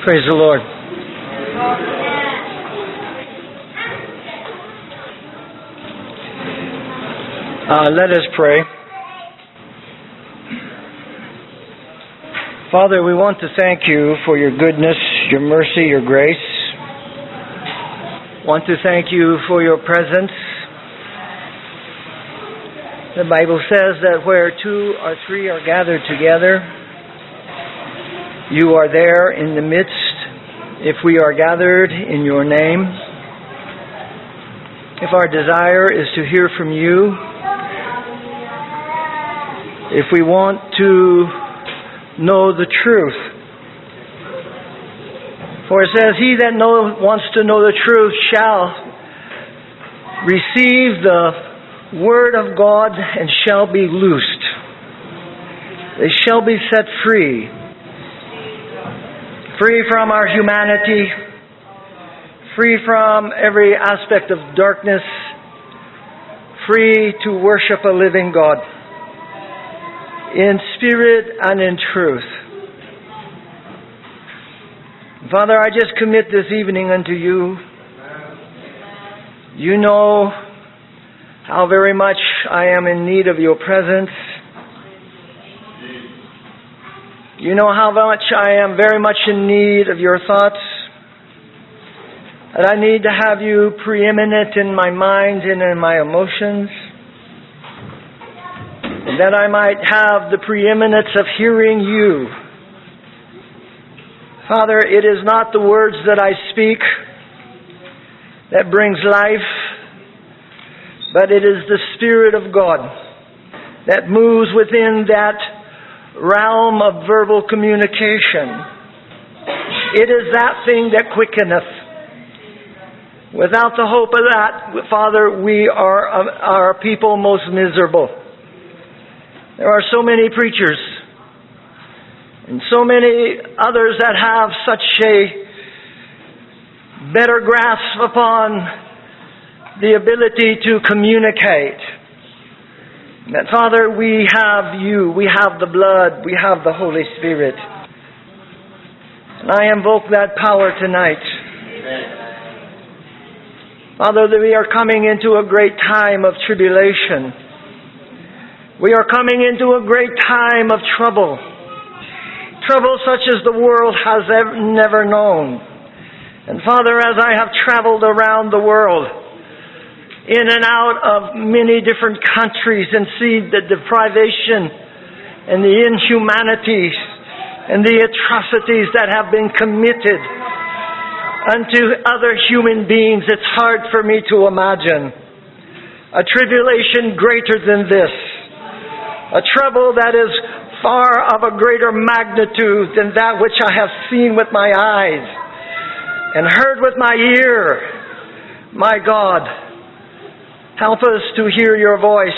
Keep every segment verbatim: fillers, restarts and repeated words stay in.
Praise the Lord. Uh, let us pray. Father, we want to thank you for your goodness, your mercy, your grace. Want to thank you for your presence. The Bible says that where two or three are gathered together, you are there in the midst if we are gathered in your name. If our desire is to hear from you, if we want to know the truth. For it says, he that know, wants to know the truth shall receive the word of God and shall be loosed. They shall be set free. Free from our humanity. Free from every aspect of darkness. Free to worship a living God. In spirit and in truth. Father, I just commit this evening unto you. You know how very much I am in need of your presence. You know how much I am very much in need of your thoughts. And I need to have you preeminent in my mind and in my emotions. And that I might have the preeminence of hearing you. Father, it is not the words that I speak that brings life, but it is the Spirit of God that moves within that realm of verbal communication. It is that thing that quickeneth. Without the hope of that, Father, we are our people most miserable. There are so many preachers and so many others that have such a better grasp upon the ability to communicate. That, Father, we have you, we have the blood, we have the Holy Spirit. And I invoke that power tonight. Father, that we are coming into a great time of tribulation. We are coming into a great time of trouble. Trouble such as the world has ever, never known. And Father, as I have traveled around the world, in and out of many different countries, and see the deprivation and the inhumanities and the atrocities that have been committed unto other human beings, it's hard for me to imagine a tribulation greater than this. A trouble that is far of a greater magnitude than that which I have seen with my eyes and heard with my ear. My God, help us to hear your voice.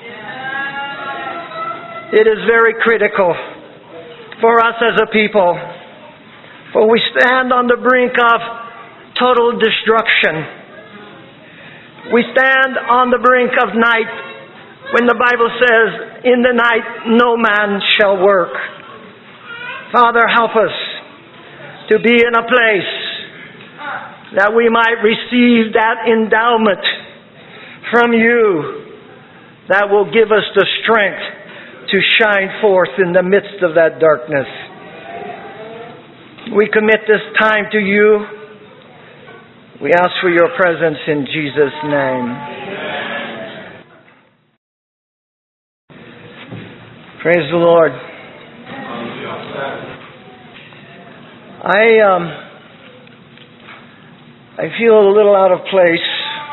It is very critical for us as a people, for we stand on the brink of total destruction. We stand on the brink of night, when the Bible says, in the night no man shall work. Father, help us to be in a place that we might receive that endowment from you that will give us the strength to shine forth in the midst of that darkness. We commit this time to you. We ask for your presence in Jesus' name. Praise the Lord. I um, I feel a little out of place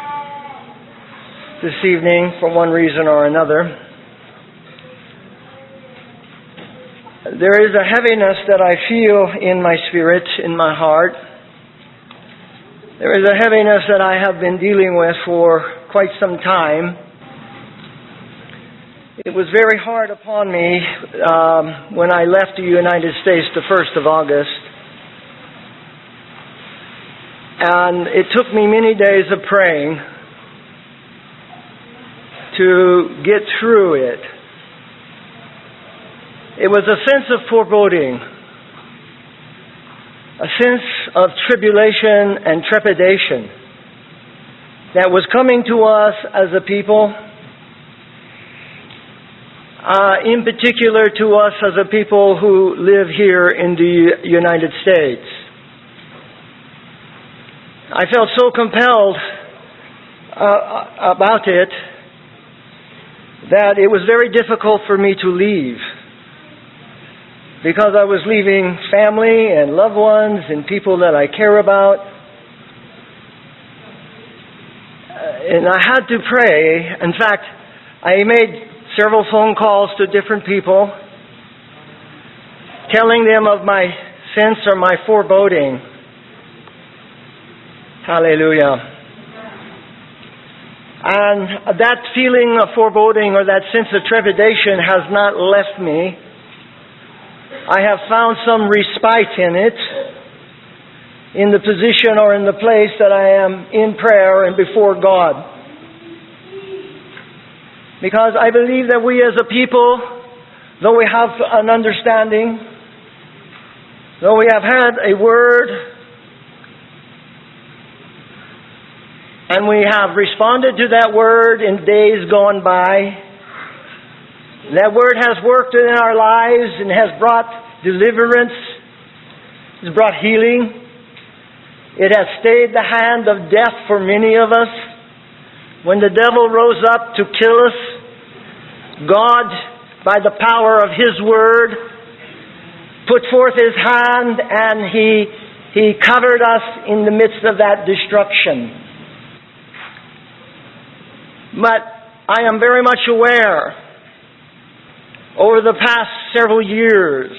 this evening for one reason or another. There is a heaviness that I feel in my spirit, in my heart. There is a heaviness that I have been dealing with for quite some time. It was very hard upon me um, when I left the United States the first of August. And it took me many days of praying to get through it. It was a sense of foreboding. a sense of tribulation and trepidation that was coming to us as a people, uh, in particular to us as a people who live here in the United States. I felt so compelled uh, about it that it was very difficult for me to leave, because I was leaving family and loved ones and people that I care about. And I had to pray. In fact, I made several phone calls to different people, telling them of my sense or my foreboding. Hallelujah. And that feeling of foreboding or that sense of trepidation has not left me. I have found some respite in it, in the position or in the place that I am in prayer and before God. Because I believe that we as a people, though we have an understanding, though we have had a word, and we have responded to that word in days gone by, that word has worked in our lives and has brought deliverance, has brought healing. It has stayed the hand of death for many of us. When the devil rose up to kill us, God, by the power of His word, put forth His hand and He, He covered us in the midst of that destruction. But I am very much aware, over the past several years,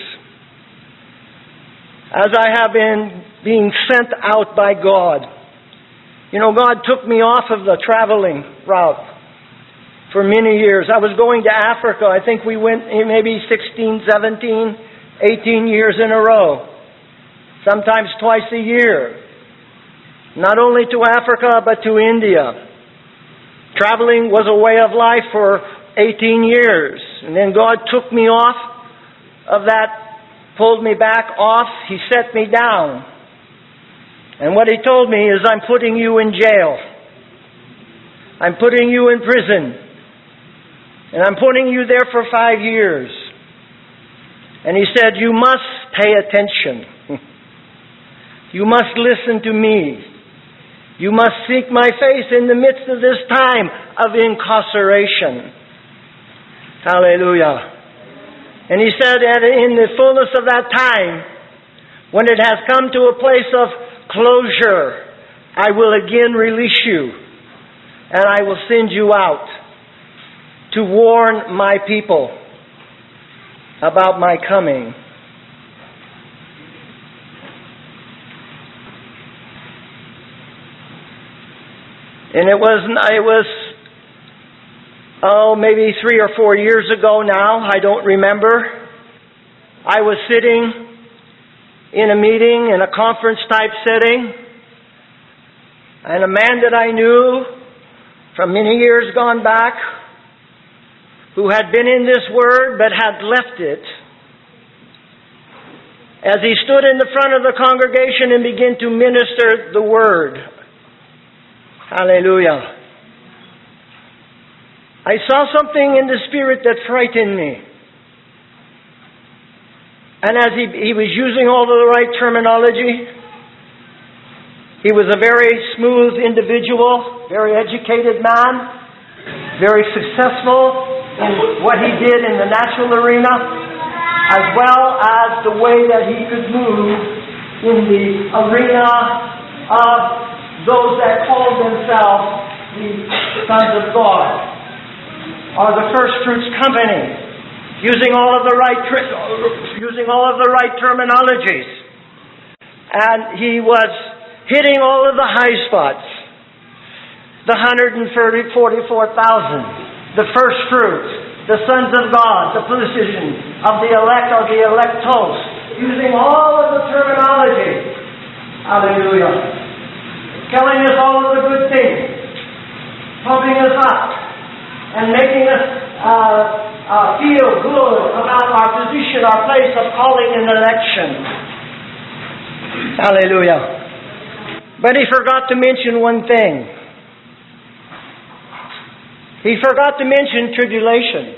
as I have been being sent out by God. You know, God took me off of the traveling route for many years. I was going to Africa. I think we went maybe sixteen, seventeen, eighteen years in a row. Sometimes twice a year. Not only to Africa, but to India. Traveling was a way of life for eighteen years. And then God took me off of that, pulled me back off. He set me down. And what He told me is, I'm putting you in jail. I'm putting you in prison. And I'm putting you there for five years. And He said, you must pay attention. You must listen to me. You must seek my face in the midst of this time of incarceration. Hallelujah. And He said that in the fullness of that time, when it has come to a place of closure, I will again release you, and I will send you out to warn my people about my coming. And it was, it was, oh, maybe three or four years ago now, I don't remember. I was sitting in a meeting, in a conference type setting, and a man that I knew from many years gone back, who had been in this word but had left it, as he stood in the front of the congregation and began to minister the word. Hallelujah. I saw something in the Spirit that frightened me. And as he, he was using all of the right terminology, he was a very smooth individual, very educated man, very successful in what he did in the natural arena, as well as the way that he could move in the arena of those that called themselves the sons of God, or the First Fruits Company. Using all of the right using all of the right terminologies. And he was hitting all of the high spots. The one hundred forty-four thousand, the first fruits, the sons of God, the position of the elect or the electos, using all of the terminology. Hallelujah. Telling us all of the good things, pumping us up, and making us uh, Uh, feel good about our position, our place of calling and election. Hallelujah. But he forgot to mention one thing. He forgot to mention tribulation.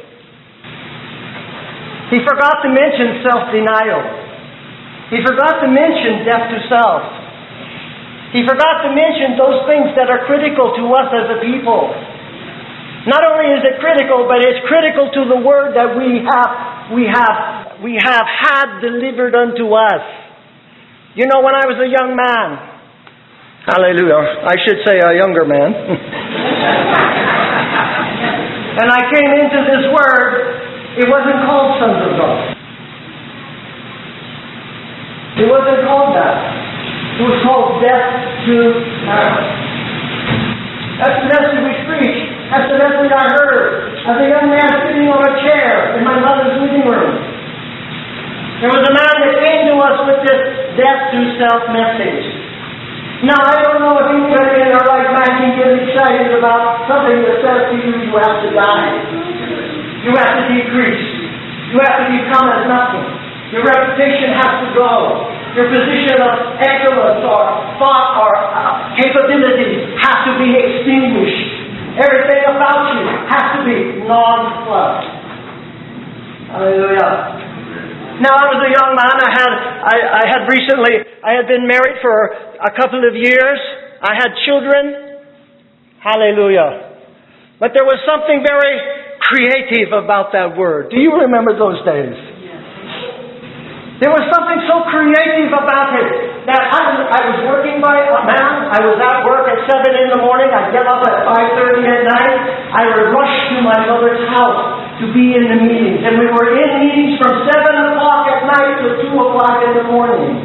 He forgot to mention self-denial. He forgot to mention death to self. He forgot to mention those things that are critical to us as a people. Not only is it critical, but it's critical to the word that we have, we have, we have had delivered unto us. You know, when I was a young man, hallelujah, I should say a younger man, and I came into this word, it wasn't called sons of God. It wasn't called that. It was called death to self. That's the message we preach. That's the message I heard as a young man sitting on a chair in my mother's living room. There was a man that came to us with this death to self message. Now, I don't know if anybody in their right mind can get excited about something that says to you, you have to die. You have to decrease. You have to become as nothing. Your reputation has to go. Your position of excellence or thought or uh, capability has to be extinguished. Everything about you has to be non-plus. Hallelujah. Now, I was a young man. I had I, I had recently, I had been married for a couple of years. I had children. Hallelujah. But there was something very creative about that word. Do you remember those days? There was something so creative about it that I was, I was working by a man. I was at work at seven in the morning. I'd get up at five thirty at night. I would rush to my mother's house to be in the meetings. And we were in meetings from seven o'clock at night to two o'clock in the morning.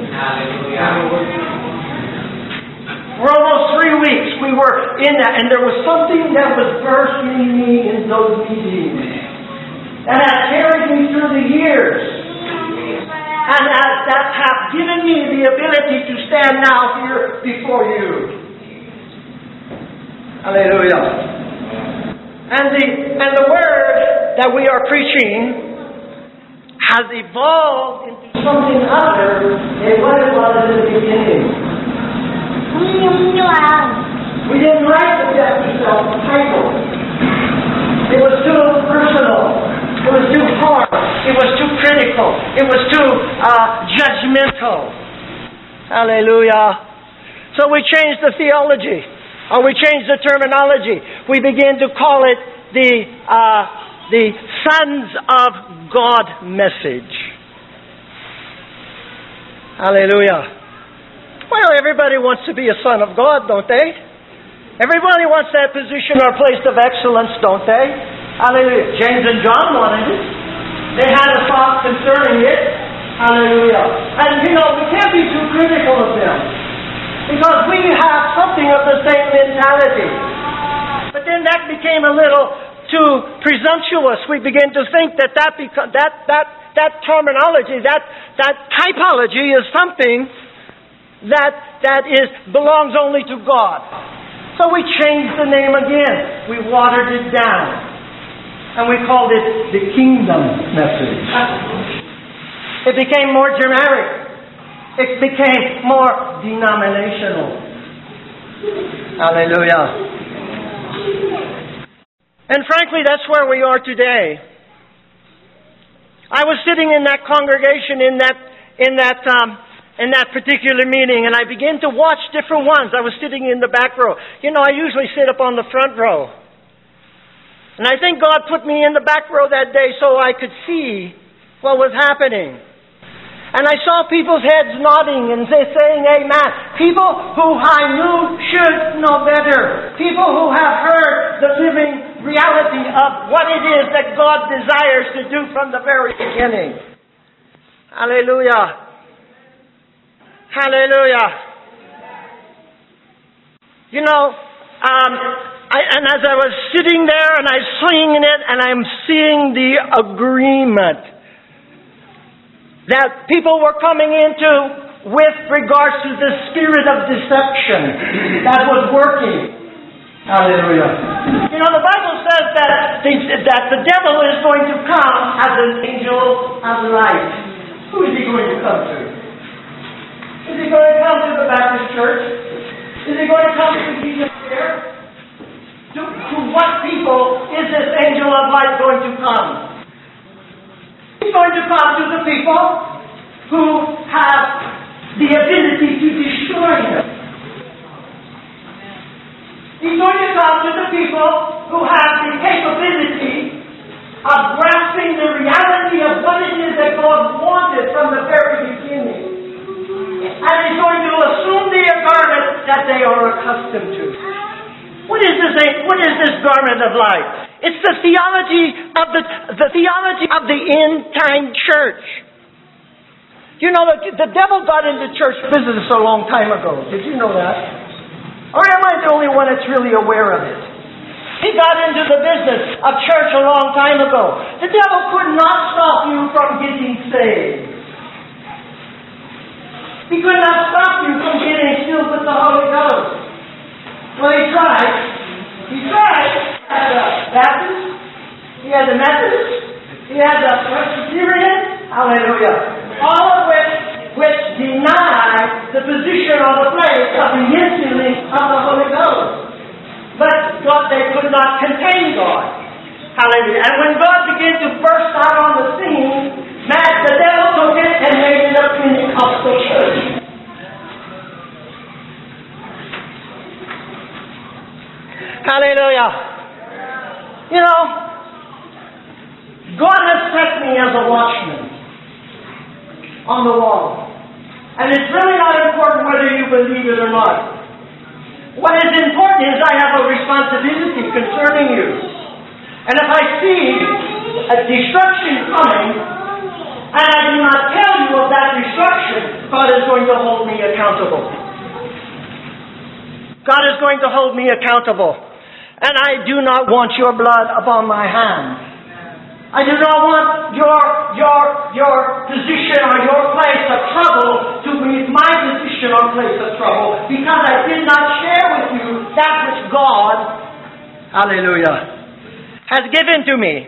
For almost three weeks we were in that. And there was something that was bursting in me in those meetings. And that carried me through the years. And as that has given me the ability to stand now here before you. Hallelujah. And the and the word that we are preaching has evolved into something other than what it was in the beginning. We didn't like the death to self title. It was too personal. It was too hard. It was too critical. It was too uh, judgmental. Hallelujah. So we changed the theology. Or we changed the terminology. We began to call it the uh, the Sons of God message. Hallelujah. Well, everybody wants to be a son of God, don't they? Everybody wants that position or place of excellence, don't they? Hallelujah. James and John wanted it. They had a thought concerning it. Hallelujah. And you know, we can't be too critical of them. Because we have something of the same mentality. But then that became a little too presumptuous. We began to think that that beca- that that that terminology, that that typology is something that that is belongs only to God. So we changed the name again. We watered it down. And we called it the Kingdom Message. It became more generic. It became more denominational. Hallelujah. And frankly, that's where we are today. I was sitting in that congregation in that in that um, in that particular meeting, and I began to watch different ones. I was sitting in the back row. You know, I usually sit up on the front row. And I think God put me in the back row that day so I could see what was happening. And I saw people's heads nodding and saying amen. People who I knew should know better. People who have heard the living reality of what it is that God desires to do from the very beginning. Hallelujah. Hallelujah. You know, um, I, and as I was sitting there and I'm seeing it and I'm seeing the agreement that people were coming into with regards to the spirit of deception that was working. Hallelujah. You know, the Bible says that the, that the devil is going to come as an angel of light. Who is he going to come to? Is he going to come church? Is he going to come to Jesus here? To, to what people is this angel of light going to come? He's going to come to the people who have the ability to destroy him. He's going to come to the people who have the capability of grasping the reality of what it is that God wanted from the very beginning. And he's going to assume the garment that they are accustomed to. What is this? What is this garment of light? It's the theology of the the theology of the end time church. You know, the, the devil got into church business a long time ago. Did you know that? Or am I the only one that's really aware of it? He got into the business of church a long time ago. The devil could not stop you from getting saved. He could not stop you from getting filled with the Holy Ghost. Well, he tried. He tried. He had the Baptist. He had the Methodist. He had the Presbyterian. Hallelujah. All of which, which deny the position or the place of the infilling of the Holy Ghost. But God, they could not contain God. Hallelujah. And when God began to burst out on the scene, man, the devil took it and made it a Pentecostal church. Hallelujah. You know, God has set me as a watchman on the wall. And it's really not important whether you believe it or not. What is important is I have a responsibility concerning you. And if I see a destruction coming, and I do not tell you of that destruction, God is going to hold me accountable. God is going to hold me accountable. And I do not want your blood upon my hands. I do not want your your your position or your place of trouble to be my position or place of trouble, because I did not share with you that which God, hallelujah, has given to me.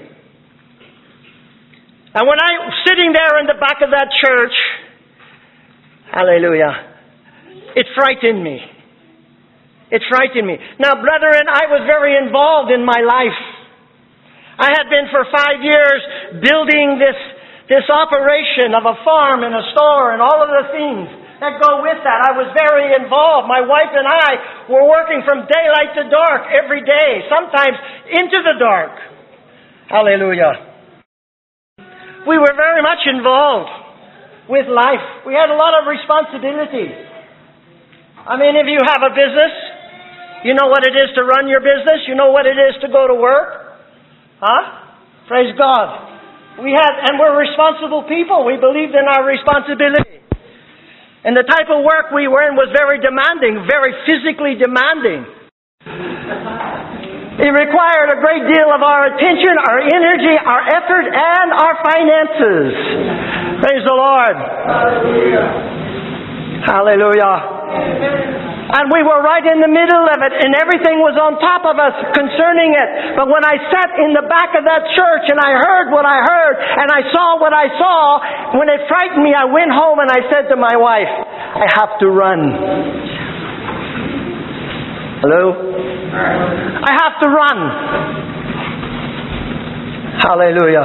And when I was sitting there in the back of that church, hallelujah, it frightened me. It frightened me. Now, brethren, I was very involved in my life. I had been for five years building this, this operation of a farm and a store and all of the things that go with that. I was very involved. My wife and I were working from daylight to dark every day, sometimes into the dark. Hallelujah. We were very much involved with life. We had a lot of responsibility. I mean, if you have a business, you know what it is to run your business. You know what it is to go to work. Huh? Praise God. We had, and we're responsible people. We believed in our responsibility. And the type of work we were in was very demanding, very physically demanding. It required a great deal of our attention, our energy, our effort, and our finances. Praise the Lord. Hallelujah. Hallelujah. And we were right in the middle of it, and everything was on top of us concerning it. But when I sat in the back of that church and I heard what I heard, and I saw what I saw, when it frightened me, I went home and I said to my wife, I have to run. Hello? I have to run. Hallelujah.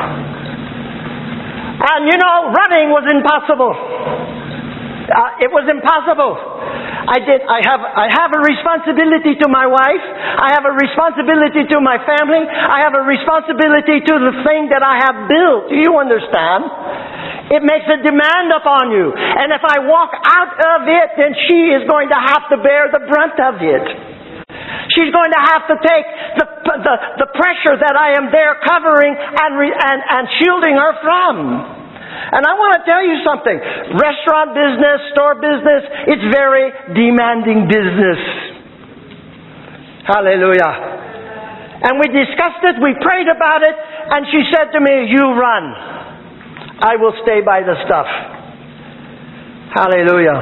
And you know, running was impossible. Uh, it was impossible. I did. I have. I have a responsibility to my wife. I have a responsibility to my family. I have a responsibility to the thing that I have built. Do you understand? It makes a demand upon you. And if I walk out of it, then she is going to have to bear the brunt of it. She's going to have to take the the, the pressure that I am there covering and re, and and shielding her from. And I want to tell you something. Restaurant business, store business, it's very demanding business. Hallelujah. And we discussed it, we prayed about it, and she said to me, you run. I will stay by the stuff. Hallelujah.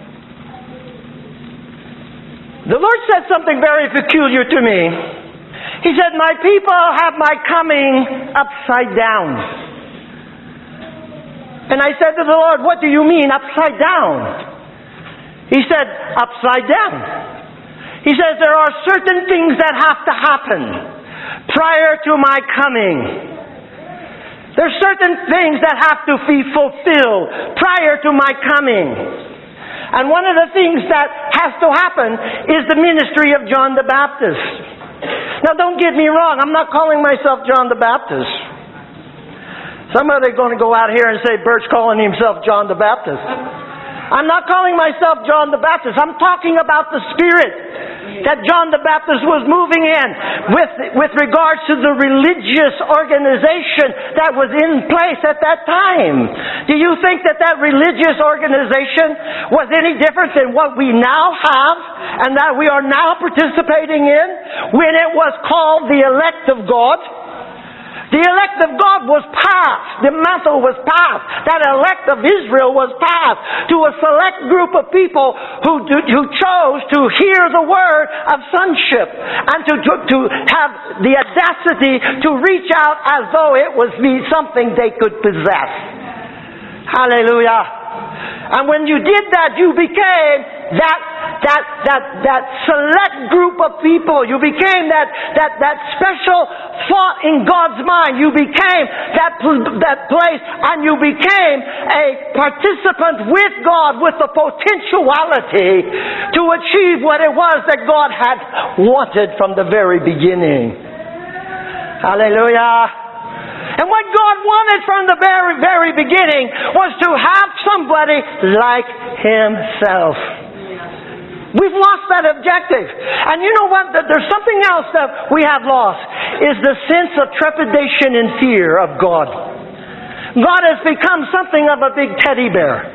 The Lord said something very peculiar to me. He said, my people have my coming upside down. And I said to the Lord, what do you mean upside down? He said, upside down. He says, there are certain things that have to happen prior to my coming. There's certain things that have to be fulfilled prior to my coming. And one of the things that has to happen is the ministry of John the Baptist. Now don't get me wrong, I'm not calling myself John the Baptist. Somebody's going to go out here and say, Bert's calling himself John the Baptist. I'm not calling myself John the Baptist. I'm talking about the spirit that John the Baptist was moving in with, with regards to the religious organization that was in place at that time. Do you think that that religious organization was any different than what we now have and that we are now participating in when it was called the elect of God? The elect of God was passed. The mantle was passed. That elect of Israel was passed to a select group of people who, who chose to hear the word of sonship and to, to, to have the audacity to reach out as though it was something they could possess. Hallelujah. And when you did that, you became that that that that select group of people. You became that that that special thought in God's mind. You became that that place, and you became a participant with God with the potentiality to achieve what it was that God had wanted from the very beginning. Hallelujah. And what God wanted from the very, very beginning was to have somebody like Himself. We've lost that objective. And you know what? There's something else that we have lost, is the sense of trepidation and fear of God. God has become something of a big teddy bear.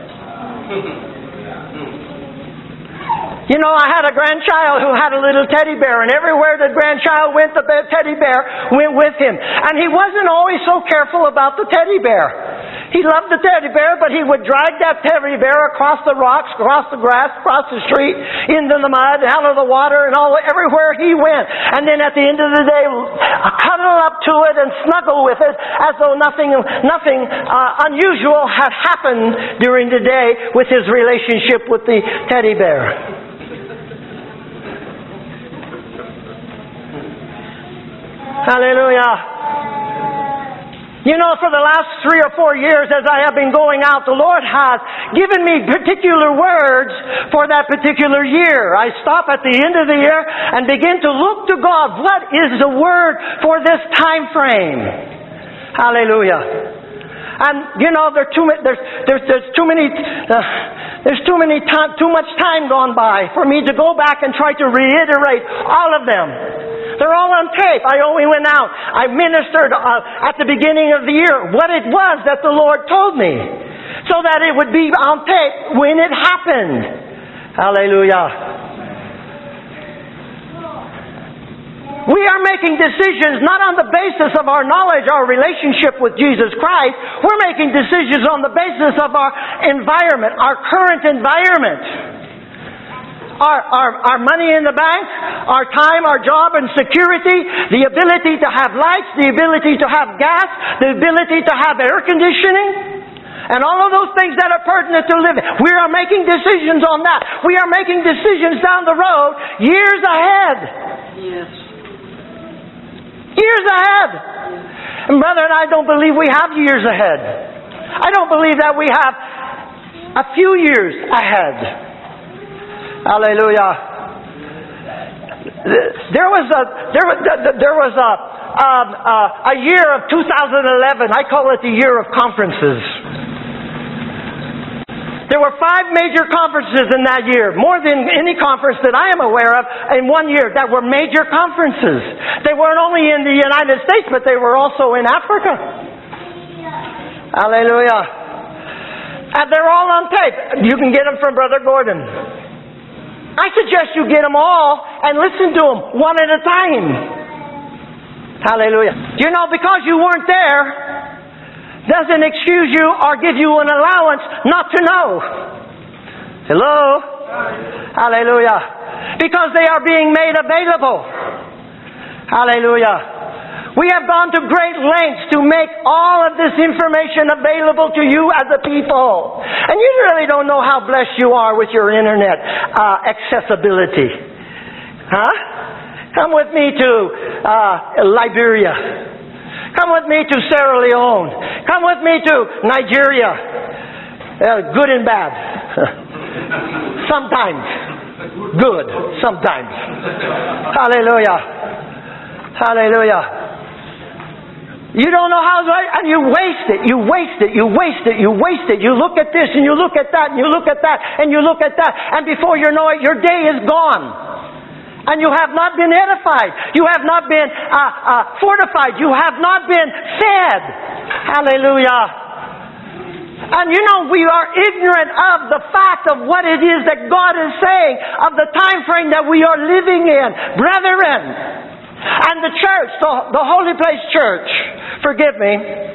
You know, I had a grandchild who had a little teddy bear, and everywhere the grandchild went, the teddy bear went with him. And he wasn't always so careful about the teddy bear. He loved the teddy bear, but he would drag that teddy bear across the rocks, across the grass, across the street, into the mud, out of the water, and all everywhere he went. And then at the end of the day, cuddle up to it and snuggle with it as though nothing, nothing uh, unusual had happened during the day with his relationship with the teddy bear. Hallelujah. You know, for the last three or four years as I have been going out, the Lord has given me particular words for that particular year. I stop at the end of the year and begin to look to God. What is the word for this time frame? Hallelujah. And you know, there's too many, there's, there's, there's too many, uh, there's too many time, too much time gone by for me to go back and try to reiterate all of them. They're all on tape. I only went out. I ministered uh, at the beginning of the year what it was that the Lord told me, so that it would be on tape when it happened. Hallelujah. We are making decisions not on the basis of our knowledge, our relationship with Jesus Christ. We're making decisions on the basis of our environment, our current environment. Our, our, our money in the bank, our time, our job and security, the ability to have lights, the ability to have gas, the ability to have air conditioning, and all of those things that are pertinent to living. We are making decisions on that. We are making decisions down the road years ahead. Yes. Years ahead. And brother, and I don't believe we have years ahead. I don't believe that we have a few years ahead. Hallelujah. There was a there there was a um, uh, a year of two thousand eleven. I call it the year of conferences. There were five major conferences in that year, more than any conference that I am aware of in one year that were major conferences. They weren't only in the United States, but they were also in Africa. Hallelujah. And they're all on tape. You can get them from Brother Gordon. I suggest you get them all and listen to them one at a time. Hallelujah. You know, because you weren't there doesn't excuse you or give you an allowance not to know. Hello? Hallelujah. Because they are being made available. Hallelujah. We have gone to great lengths to make all of this information available to you as a people. And you really don't know how blessed you are with your internet uh, accessibility. Huh? Come with me to uh, Liberia. Come with me to Sierra Leone. Come with me to Nigeria. Uh, good and bad. Sometimes. Good. Sometimes. Hallelujah. Hallelujah. You don't know how, and you waste it, you waste it, you waste it, you waste it. You look at this and you look at that and you look at that and you look at that, and before you know it, your day is gone. And you have not been edified. You have not been uh, uh, fortified. You have not been fed. Hallelujah. And you know, we are ignorant of the fact of what it is that God is saying, of the time frame that we are living in. Brethren, and the church, the, the Holy Place Church, forgive me,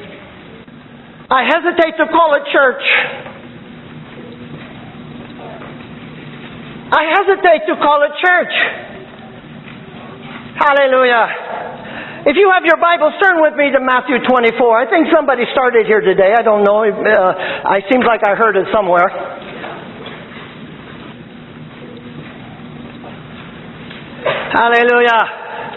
I hesitate to call it church. I hesitate to call it church. Hallelujah. If you have your Bibles, turn with me to Matthew twenty-four. I think somebody started here today. I don't know. Uh, it seems like I heard it somewhere. Hallelujah.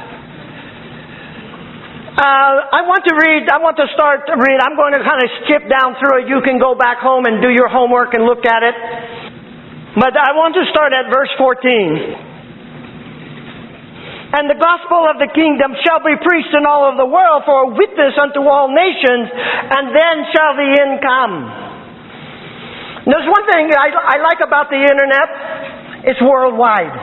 Uh, I want to read, I want to start to read. I'm going to kind of skip down through it. You can go back home and do your homework and look at it. But I want to start at verse fourteen. And the gospel of the kingdom shall be preached in all of the world for a witness unto all nations, and then shall the end come. There's one thing I, I like about the internet. It's worldwide.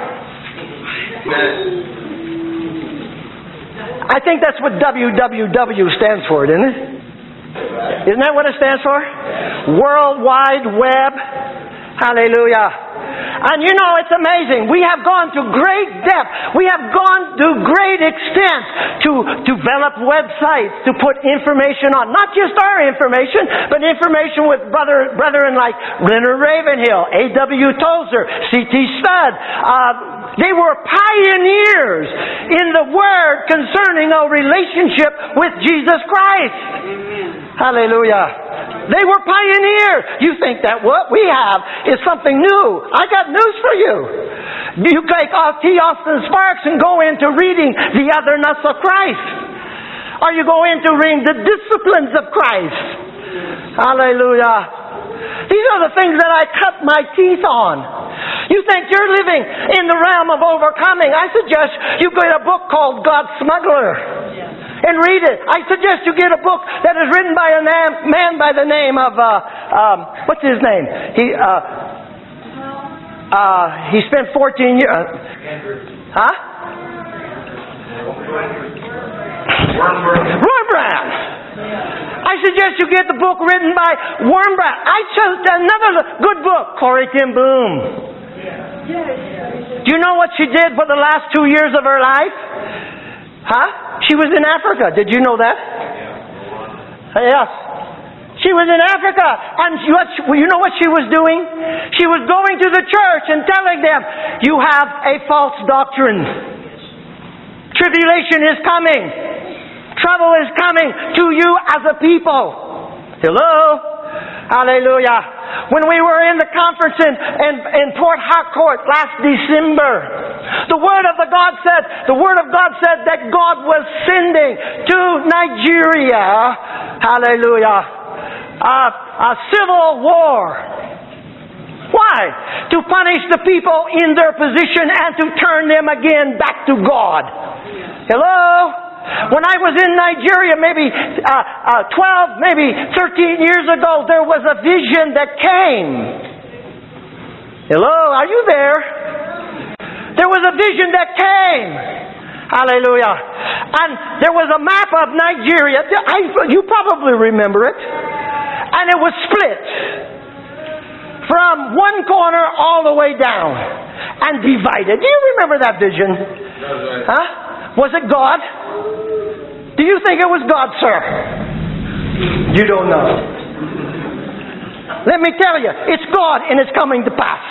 I think that's what W W W stands for, isn't it? Isn't that what it stands for? World Wide Web. Hallelujah. And you know, it's amazing. We have gone to great depth. We have gone to great extent to develop websites, to put information on. Not just our information, but information with brother, brethren like Leonard Ravenhill, A W Tozer, C T Studd. Uh, they were pioneers in the Word concerning a relationship with Jesus Christ. Amen. Hallelujah. They were pioneers. You think that what we have is something new. I got news for you. You take off T. Austin Sparks and go into reading the otherness of Christ. Or you go into reading the disciplines of Christ. Hallelujah. These are the things that I cut my teeth on. You think you're living in the realm of overcoming. I suggest you get a book called God's Smuggler. And read it. I suggest you get a book that is written by a man by the name of, uh, um, what's his name? He, uh, uh, he spent fourteen years. Uh, huh? Wurmbrand. I suggest you get the book written by Wurmbrand. I chose another good book, Corrie ten Boom. Do you know what she did for the last two years of her life? Huh? She was in Africa. Did you know that? Yes. She was in Africa. And you know what she was doing? She was going to the church and telling them, you have a false doctrine. Tribulation is coming. Trouble is coming to you as a people. Hello? Hallelujah. When we were in the conference in, in, in Port Harcourt last December, the Word of the God said, the Word of God said that God was sending to Nigeria, hallelujah, uh, a civil war. Why? To punish the people in their position and to turn them again back to God. Hello? When I was in Nigeria, maybe uh, uh, twelve, maybe thirteen years ago, there was a vision that came. Hello, are you there? There was a vision that came. Hallelujah. And there was a map of Nigeria. I, you probably remember it. And it was split from one corner all the way down and divided. Do you remember that vision? Huh? Was it God? Do you think it was God, sir? You don't know. Let me tell you, it's God and it's coming to pass.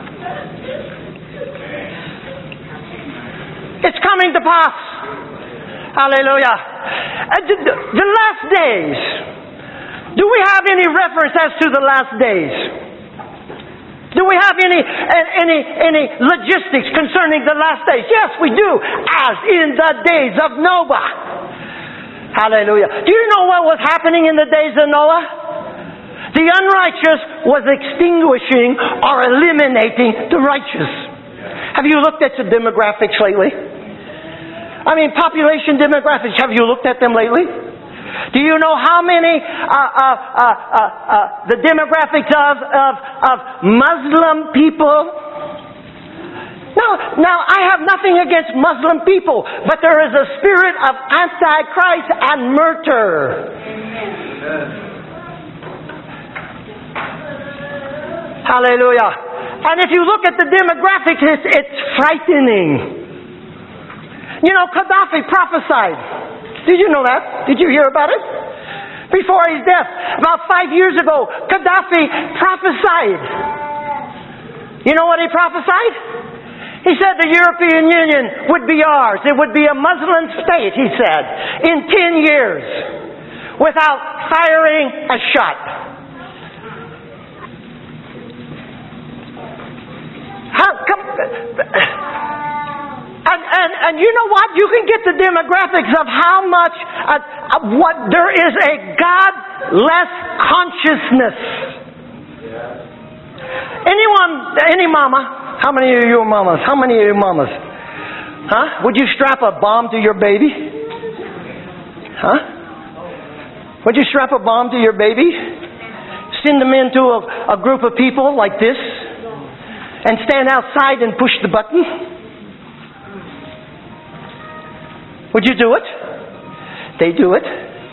It's coming to pass. Hallelujah. Uh, the, the last days. Do we have any reference as to the last days? Do we have any any any logistics concerning the last days? Yes, we do. As in the days of Noah. Hallelujah. Do you know what was happening in the days of Noah? The unrighteous was extinguishing or eliminating the righteous. Have you looked at the demographics lately? I mean, population demographics. Have you looked at them lately? Do you know how many uh, uh, uh, uh, uh, the demographics of, of of Muslim people? Now, now I have nothing against Muslim people, but there is a spirit of antichrist and murder. Hallelujah! And if you look at the demographics, it's, it's frightening. You know, Gaddafi prophesied. Did you know that? Did you hear about it? Before his death, about five years ago, Gaddafi prophesied. You know what he prophesied? He said the European Union would be ours. It would be a Muslim state, he said, in ten years, without firing a shot. How come... And, and and you know what? You can get the demographics of how much, uh, of what there is a godless consciousness. Anyone, any mama? How many of you are mamas? How many of you are mamas? Huh? Would you strap a bomb to your baby? Huh? Would you strap a bomb to your baby? Send them into a, a group of people like this, and stand outside and push the button? Would you do it? They do it.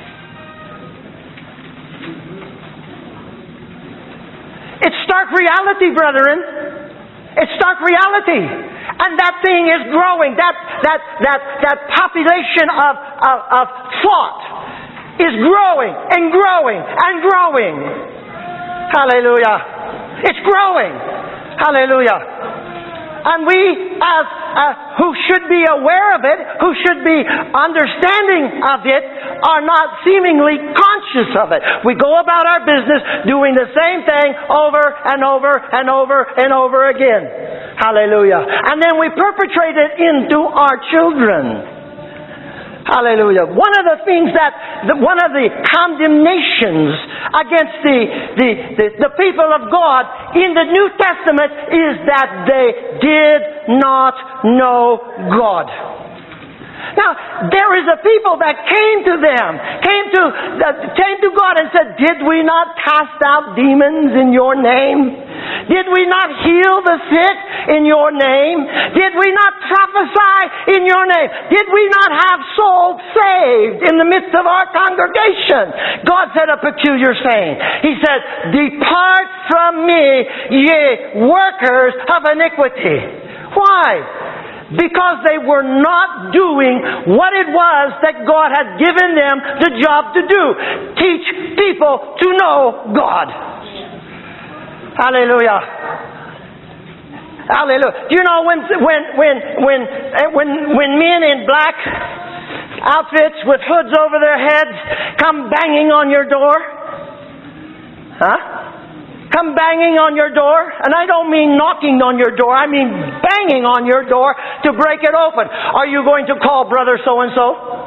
It's stark reality, brethren. It's stark reality. And that thing is growing. That that that that population of, of, of thought is growing and growing and growing. Hallelujah. It's growing. Hallelujah. And we, as uh, who should be aware of it, who should be understanding of it, are not seemingly conscious of it. We go about our business doing the same thing over and over and over and over again. Hallelujah. And then we perpetrate it into our children. Hallelujah. One of the things that, one of the condemnations against the, the, the, the people of God in the New Testament is that they did not know God. Now, there is a people that came to them, came to, that came to God and said, "Did we not cast out demons in your name? Did we not heal the sick in your name? Did we not prophesy in your name? Did we not have souls saved in the midst of our congregation?" God said a peculiar saying. He said, "Depart from me, ye workers of iniquity." Why? Because they were not doing what it was that God had given them the job to do. Teach people to know God. Hallelujah. Hallelujah. Do you know when when when when when when men in black outfits with hoods over their heads come banging on your door? Huh? Come banging on your door, and I don't mean knocking on your door, I mean banging on your door to break it open. Are you going to call brother so-and-so?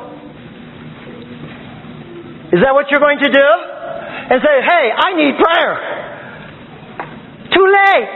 Is that what you're going to do? And say, "Hey, I need prayer." Too late.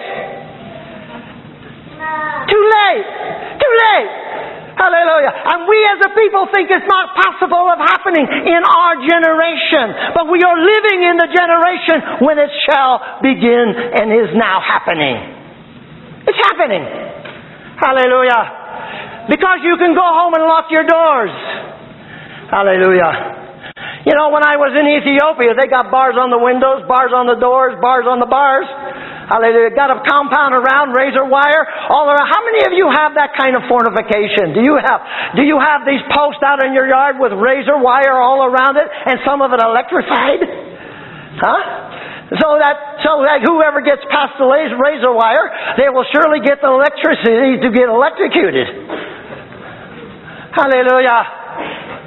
Too late. Too late. Hallelujah. And we as a people think it's not possible of happening in our generation. But we are living in the generation when it shall begin and is now happening. It's happening. Hallelujah. Because you can go home and lock your doors. Hallelujah. You know, when I was in Ethiopia, they got bars on the windows, bars on the doors, bars on the bars. Hallelujah. Got a compound around, razor wire all around. How many of you have that kind of fortification? Do you have do you have these posts out in your yard with razor wire all around it and some of it electrified? Huh? So that so that whoever gets past the razor wire, they will surely get the electricity to get electrocuted. Hallelujah.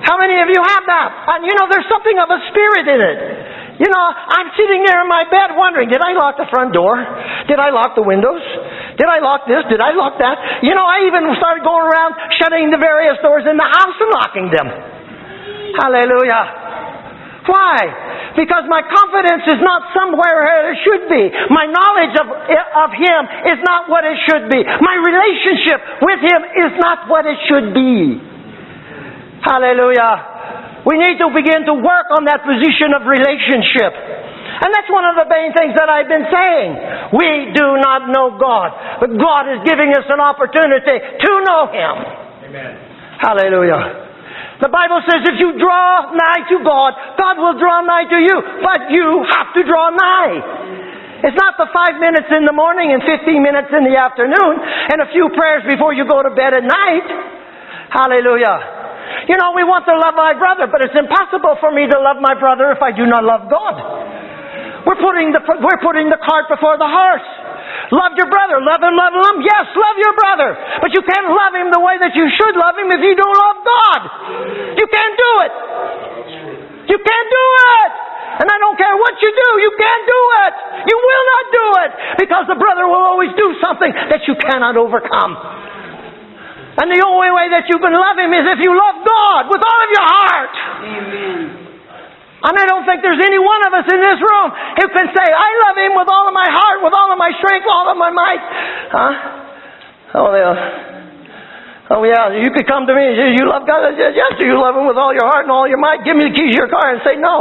How many of you have that? And you know, there's something of a spirit in it. You know, I'm sitting there in my bed wondering, did I lock the front door? Did I lock the windows? Did I lock this? Did I lock that? You know, I even started going around shutting the various doors in the house and locking them. Hallelujah. Why? Because my confidence is not somewhere where it should be. My knowledge of, of Him is not what it should be. My relationship with Him is not what it should be. Hallelujah. We need to begin to work on that position of relationship. And that's one of the main things that I've been saying. We do not know God, but God is giving us an opportunity to know Him. Amen. Hallelujah. The Bible says if you draw nigh to God, God will draw nigh to you. But you have to draw nigh. It's not the five minutes in the morning and fifteen minutes in the afternoon and a few prayers before you go to bed at night. Hallelujah. You know, we want to love my brother, but it's impossible for me to love my brother if I do not love God. We're putting the we're putting the cart before the horse. Love your brother. Love him, love him. Yes, love your brother. But you can't love him the way that you should love him if you don't love God. You can't do it. You can't do it. And I don't care what you do, you can't do it. You will not do it. Because the brother will always do something that you cannot overcome. And the only way that you can love Him is if you love God with all of your heart. Amen. And I don't think there's any one of us in this room who can say, I love Him with all of my heart, with all of my strength, all of my might. Huh? Oh, yeah. Oh, yeah. You could come to me and say, you love God? I said, yes. Do you love Him with all your heart and all your might? Give me the keys to your car. And say, no.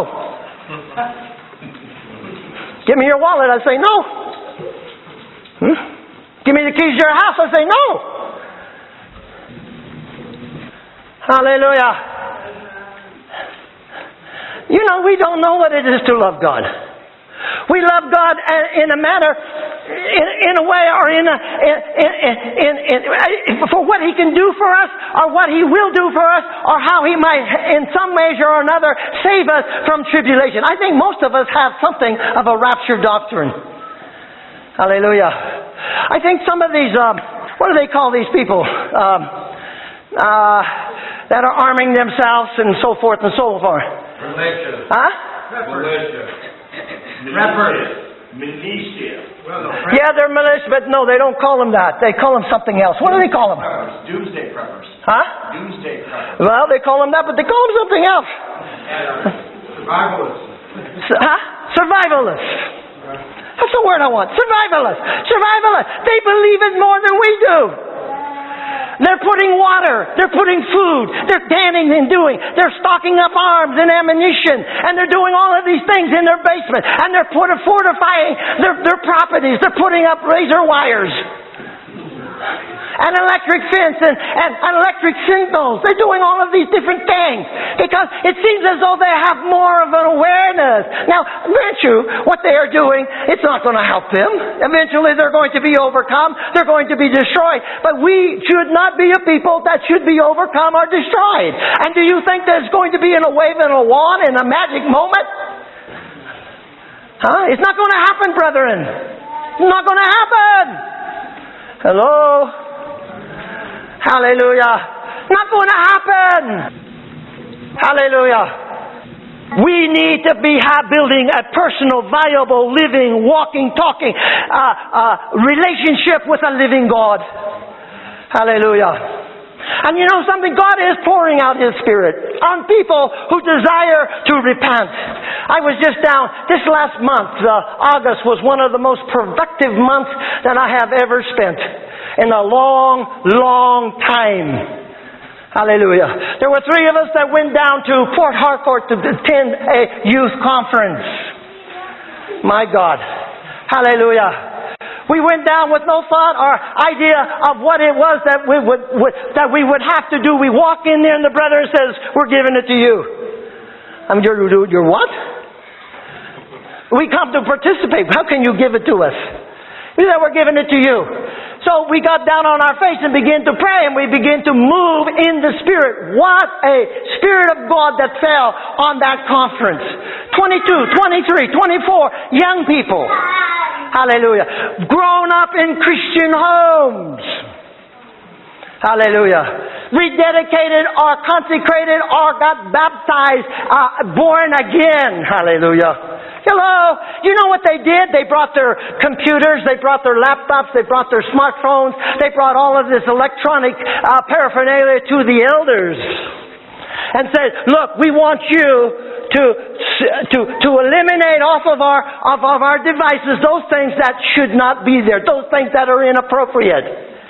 Give me your wallet. I say, no. Hmm? Give me the keys to your house. I say, no. Hallelujah. You know, we don't know what it is to love God. We love God in a manner, in, in a way, or in a, in, in, in, in, for what He can do for us, or what He will do for us, or how He might, in some measure or another, save us from tribulation. I think most of us have something of a rapture doctrine. Hallelujah. I think some of these, um, what do they call these people? Um, uh, that are arming themselves and so forth and so forth. Militia. Huh? Militia. Militia. Militia. Yeah, they're militia, but no, they don't call them that. They call them something else. What do they call them? Preppers. Doomsday preppers. Huh? Doomsday preppers. Well, they call them that, but they call them something else. Survivalists. Huh? Survivalists. That's the word I want. Survivalists. Survivalists. They believe it more than we do. They're putting water, they're putting food, they're planning and doing, they're stocking up arms and ammunition, and they're doing all of these things in their basement, and they're put, fortifying their, their properties, they're putting up razor wires, and electric fence, and, and, and electric signals. They're doing all of these different things, because it seems as though they have more of an awareness. Now, grant you, what they are doing, it's not going to help them. Eventually they're going to be overcome, they're going to be destroyed, but we should not be a people that should be overcome or destroyed. And do you think there's going to be in a wave and a wand in a magic moment? Huh? It's not going to happen, brethren. It's not going to happen. Hello? Hallelujah. Not going to happen. Hallelujah. We need to be building a personal, viable, living, walking, talking uh, uh, relationship with a living God. Hallelujah. And you know something? God is pouring out His Spirit on people who desire to repent. I was just down, this last month, uh, August was one of the most productive months that I have ever spent in a long, long time. Hallelujah. There were three of us that went down to Port Harcourt to attend a youth conference. My God. Hallelujah. We went down with no thought or idea of what it was that we would, would that we would have to do. We walk in there and the brother says, "We're giving it to you." I mean, you're, you're what? We come to participate. How can you give it to us? He said, "We're giving it to you." So we got down on our face and began to pray, and we began to move in the Spirit. What a Spirit of God that fell on that conference. twenty-two, twenty-three, twenty-four young people. Hallelujah. Grown up in Christian homes. Hallelujah. Rededicated or consecrated or got baptized, uh, born again. Hallelujah. Hello. You know what they did? They brought their computers, they brought their laptops, they brought their smartphones, they brought all of this electronic uh, paraphernalia to the elders and said, look, we want you to to to eliminate off of our of, of our devices those things that should not be there, those things that are inappropriate.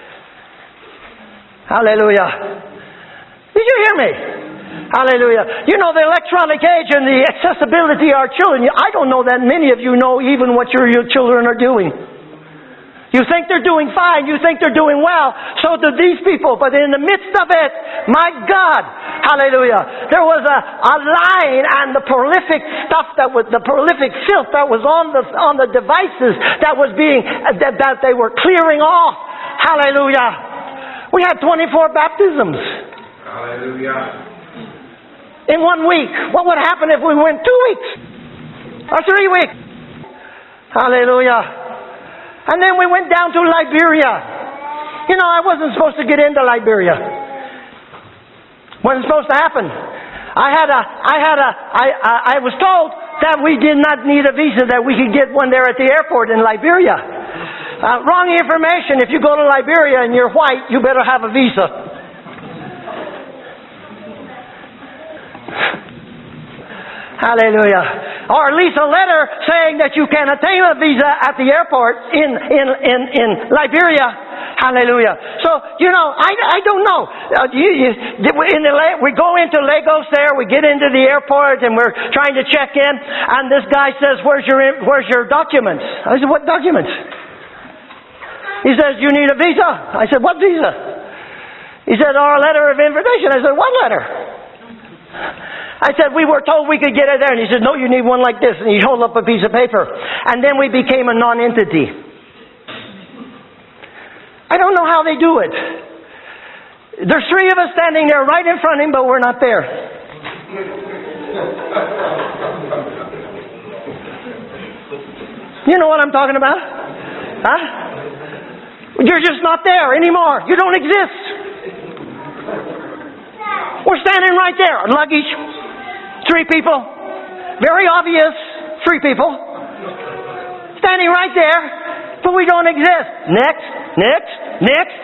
Hallelujah. Did you hear me? Hallelujah. You know, the electronic age and the accessibility of our children, I don't know that many of you know even what your, your children are doing. You think they're doing fine. You think they're doing well. So do these people. But in the midst of it, my God, hallelujah, there was a, a line and the prolific stuff that was, the prolific filth that was on the, on the devices that was being, that, that they were clearing off. Hallelujah. We had twenty-four baptisms. Hallelujah. In one week. What would happen if we went two weeks? Or three weeks? Hallelujah. And then we went down to Liberia. You know, I wasn't supposed to get into Liberia. Wasn't supposed to happen. I had a, I had a, I, I, I was told that we did not need a visa, that we could get one there at the airport in Liberia. Uh, wrong information. If you go to Liberia and you're white, you better have a visa. Hallelujah. Or at least a letter saying that you can obtain a visa at the airport in, in, in, in Liberia. Hallelujah. So, you know, I, I don't know. Uh, you, you, in the, we go into Lagos there, we get into the airport and we're trying to check in, and this guy says, where's your, where's your documents? I said, what documents? He says, you need a visa. I said, what visa? He said, or a letter of invitation. I said, what letter? I said, we were told we could get it there. And he said, no, you need one like this. And he held up a piece of paper. And then we became a non-entity. I don't know how they do it. There's three of us standing there right in front of him, but we're not there. You know what I'm talking about? Huh? You're just not there anymore. You don't exist. We're standing right there. Luggage. Three people. Very obvious. Three people. Standing right there. But we don't exist. Next. Next. Next.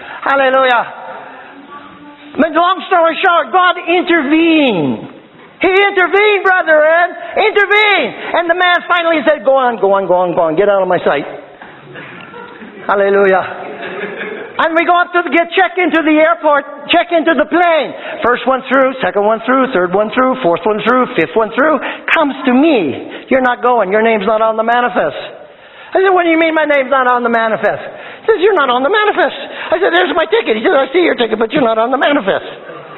Hallelujah. But long story short, God intervened. He intervened, brethren. Intervened. And the man finally said, go on, go on, go on, go on. Get out of my sight. Hallelujah. And we go up to get check into the airport, check into the plane. First one through, second one through, third one through, fourth one through, fifth one through. Comes to me. You're not going. Your name's not on the manifest. I said, what do you mean my name's not on the manifest? He says, you're not on the manifest. I said, there's my ticket. He said, I see your ticket, but you're not on the manifest.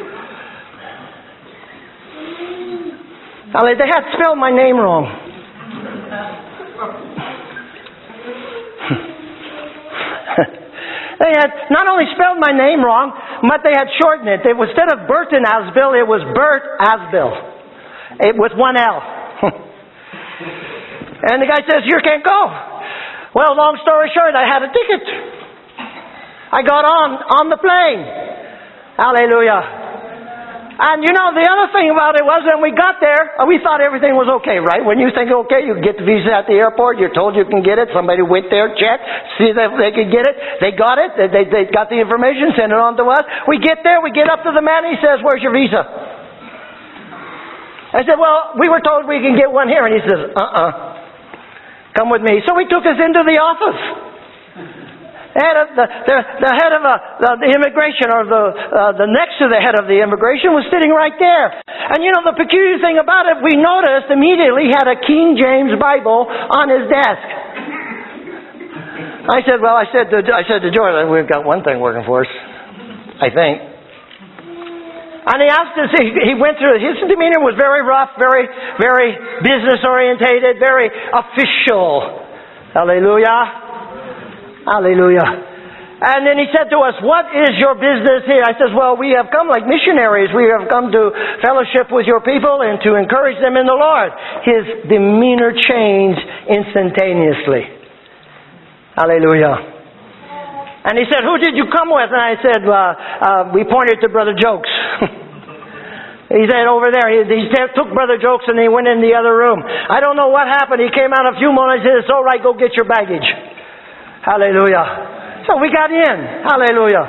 They had spelled my name wrong. They had not only spelled my name wrong, but they had shortened it. It was, instead of Burton Asbill, it was Bert Asbill. It with one L. And the guy says, you can't go. Well, long story short, I had a ticket. I got on, on the plane. Hallelujah. And you know, the other thing about it was when we got there, we thought everything was okay, right? When you think okay, you get the visa at the airport, you're told you can get it. Somebody went there, checked, see if they could get it. They got it. They, they, they got the information, sent it on to us. We get there, we get up to the man, he says, where's your visa? I said, well, we were told we can get one here. And he says, uh-uh. Come with me. So he took us into the office. The head of the, the, the head of a, the, the immigration, or the uh, the next to the head of the immigration, was sitting right there. And you know, the peculiar thing about it, we noticed immediately he had a King James Bible on his desk. I said, well, I said to I said to Jordan, we've got one thing working for us, I think. And he asked us. He, he went through. His demeanor was very rough, very very business orientated, very official. Hallelujah. Hallelujah. And then he said to us, what is your business here? I says, well, we have come like missionaries. We have come to fellowship with your people and to encourage them in the Lord. His demeanor changed instantaneously. Hallelujah. And he said, who did you come with? And I said, uh, uh, we pointed to Brother Jokes. He said, over there. He, he took Brother Jokes and he went in the other room. I don't know what happened. He came out a few moments and said, it's all right, go get your baggage. Hallelujah. So we got in. Hallelujah.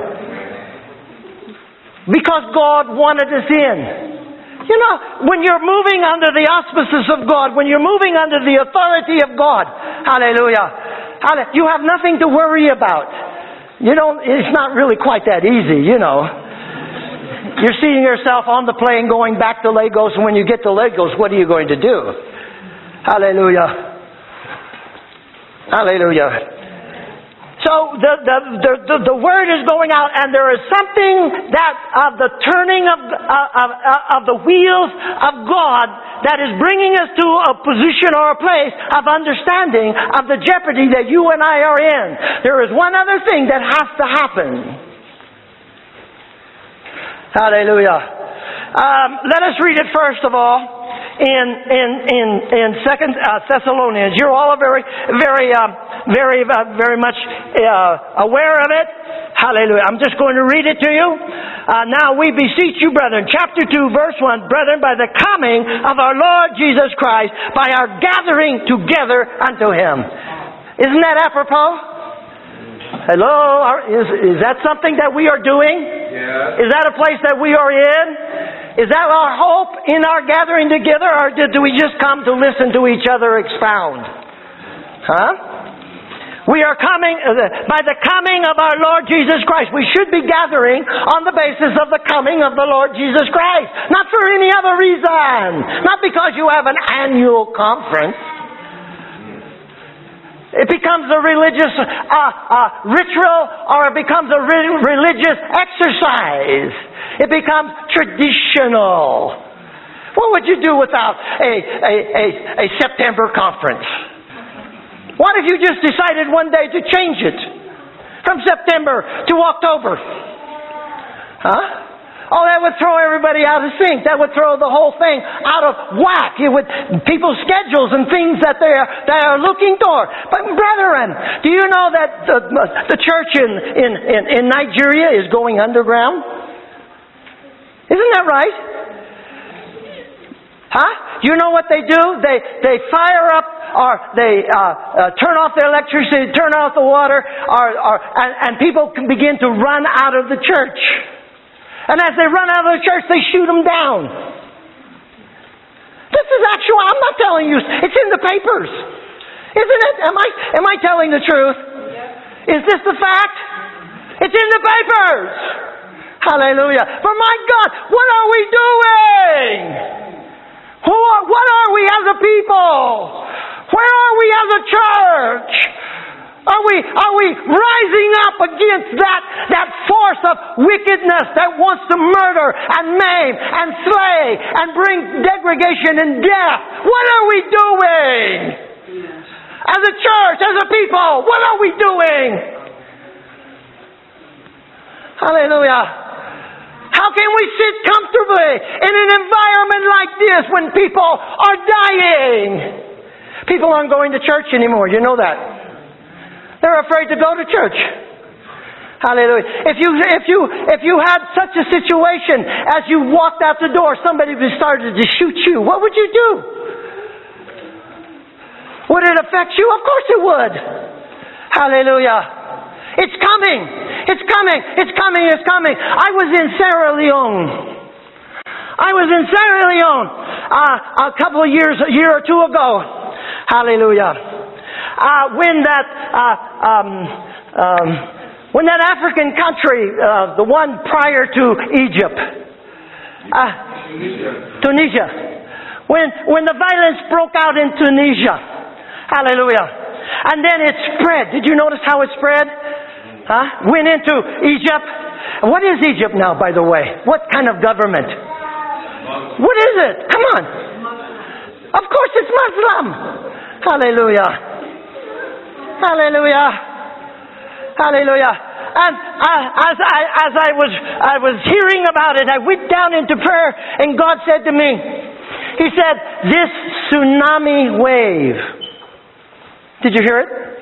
Because God wanted us in. You know, when you're moving under the auspices of God, when you're moving under the authority of God, hallelujah, you have nothing to worry about. You know, it's not really quite that easy, you know. You're seeing yourself on the plane going back to Lagos, and when you get to Lagos, what are you going to do? Hallelujah. Hallelujah. So the, the the the the word is going out, and there is something that of the turning of uh, of of the wheels of God that is bringing us to a position or a place of understanding of the jeopardy that you and I are in. There is one other thing that has to happen. Hallelujah. Um, let us read it first of all. In in in in Second uh, Thessalonians, you're all very very uh, very uh, very much uh, aware of it. Hallelujah! I'm just going to read it to you. Uh, now we beseech you, brethren, chapter two, verse one, brethren, by the coming of our Lord Jesus Christ, by our gathering together unto Him. Isn't that apropos? Hello? Is is that something that we are doing? Yes. Is that a place that we are in? Is that our hope in our gathering together, or do we just come to listen to each other expound? Huh? We are coming, by the coming of our Lord Jesus Christ. We should be gathering on the basis of the coming of the Lord Jesus Christ. Not for any other reason. Not because you have an annual conference. It becomes a religious uh, uh, ritual, or it becomes a re- religious exercise. It becomes traditional. What would you do without a, a, a, a September conference? What if you just decided one day to change it from September to October? Huh? Oh, that would throw everybody out of sync. That would throw the whole thing out of whack. It would people's schedules and things that they are they are looking toward. But brethren, do you know that the, the church in, in, in, in Nigeria is going underground? Isn't that right? Huh? You know what they do? They they fire up, or they uh, uh, turn off the electricity, turn off the water, or, or and, and people can begin to run out of the church. And as they run out of the church, they shoot them down. This is actual. I'm not telling you. It's in the papers, isn't it? Am I am I telling the truth? Is this the fact? It's in the papers. Hallelujah. But my God, what are we doing? Who are, what are we as a people? Where are we as a church? Are we, are we rising up against that, that force of wickedness that wants to murder and maim and slay and bring degradation and death? What are we doing? As a church, as a people, what are we doing? Hallelujah. How can we sit comfortably in an environment like this when people are dying? People aren't going to church anymore. You know that. They're afraid to go to church. Hallelujah. If you if you if you had such a situation as you walked out the door, somebody started to shoot you, what would you do? Would it affect you? Of course it would. Hallelujah. It's coming. It's coming. It's coming. It's coming. I was in Sierra Leone. I was in Sierra Leone uh, a couple of years, a year or two ago. Hallelujah. Uh, when that uh, um, um, when that African country, uh, the one prior to Egypt, uh, Tunisia, when when the violence broke out in Tunisia, hallelujah, and then it spread. Did you notice how it spread? Huh? Went into Egypt. What is Egypt now, by the way? What kind of government? What is it? Come on. Of course, it's Muslim. Hallelujah. Hallelujah. Hallelujah. And uh, as I as I was I was hearing about it, I went down into prayer, and God said to me, He said, "This tsunami wave." Did you hear it?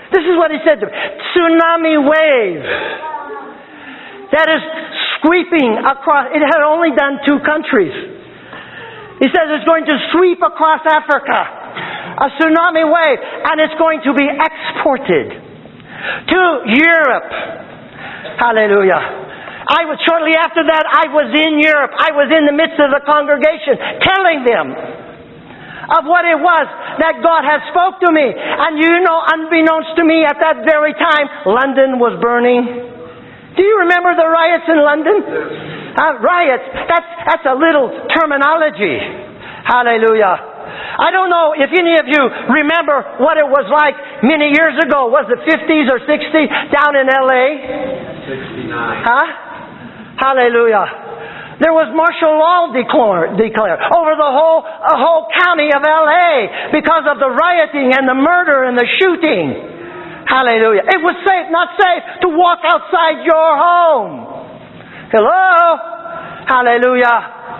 This is what he said to me. Tsunami wave that is sweeping across. It had only done two countries. He says it's going to sweep across Africa. A tsunami wave. And it's going to be exported to Europe. Hallelujah. I was, shortly after that, I was in Europe. I was in the midst of the congregation telling them of what it was that God had spoke to me. And you know, unbeknownst to me at that very time, London was burning. Do you remember the riots in London? Uh, riots, that's, that's a little terminology. Hallelujah. I don't know if any of you remember what it was like many years ago. Was it fifties or sixties down in L A? sixty-nine. Huh? Hallelujah. There was martial law declared, declared over the whole uh, whole county of L A because of the rioting and the murder and the shooting. Hallelujah. It was safe, not safe to walk outside your home. Hello? Hallelujah.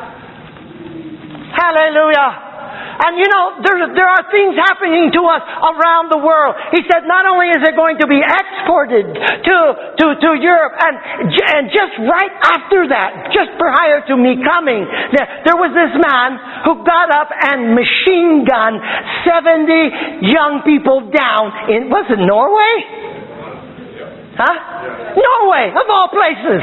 Hallelujah. And you know, there, there are things happening to us around the world. He said not only is it going to be exported to, to, to Europe, and, and just right after that, just prior to me coming, there, there was this man who got up and machine gunned seventy young people down in, was it Norway? Huh? Norway, of all places.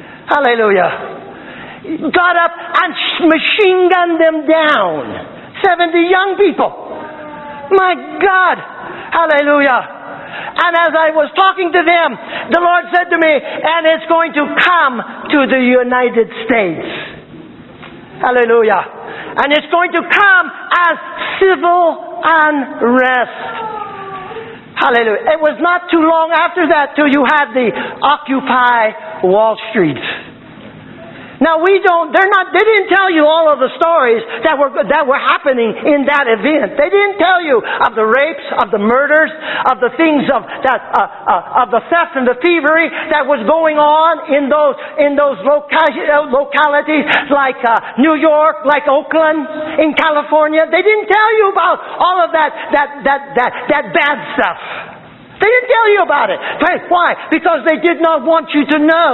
Hallelujah. Got up and machine gunned them down. seventy young people. My God. Hallelujah. And as I was talking to them, the Lord said to me, and it's going to come to the United States. Hallelujah. And it's going to come as civil unrest. Hallelujah. It was not too long after that till you had the Occupy Wall Street. Now we don't, they're not, they didn't tell you all of the stories that were, that were happening in that event. They didn't tell you of the rapes, of the murders, of the things of that, uh, uh, of the theft and the thievery that was going on in those, in those loca- localities like, uh, New York, like Oakland, in California. They didn't tell you about all of that, that, that, that, that bad stuff. They didn't tell you about it. Why? Because they did not want you to know.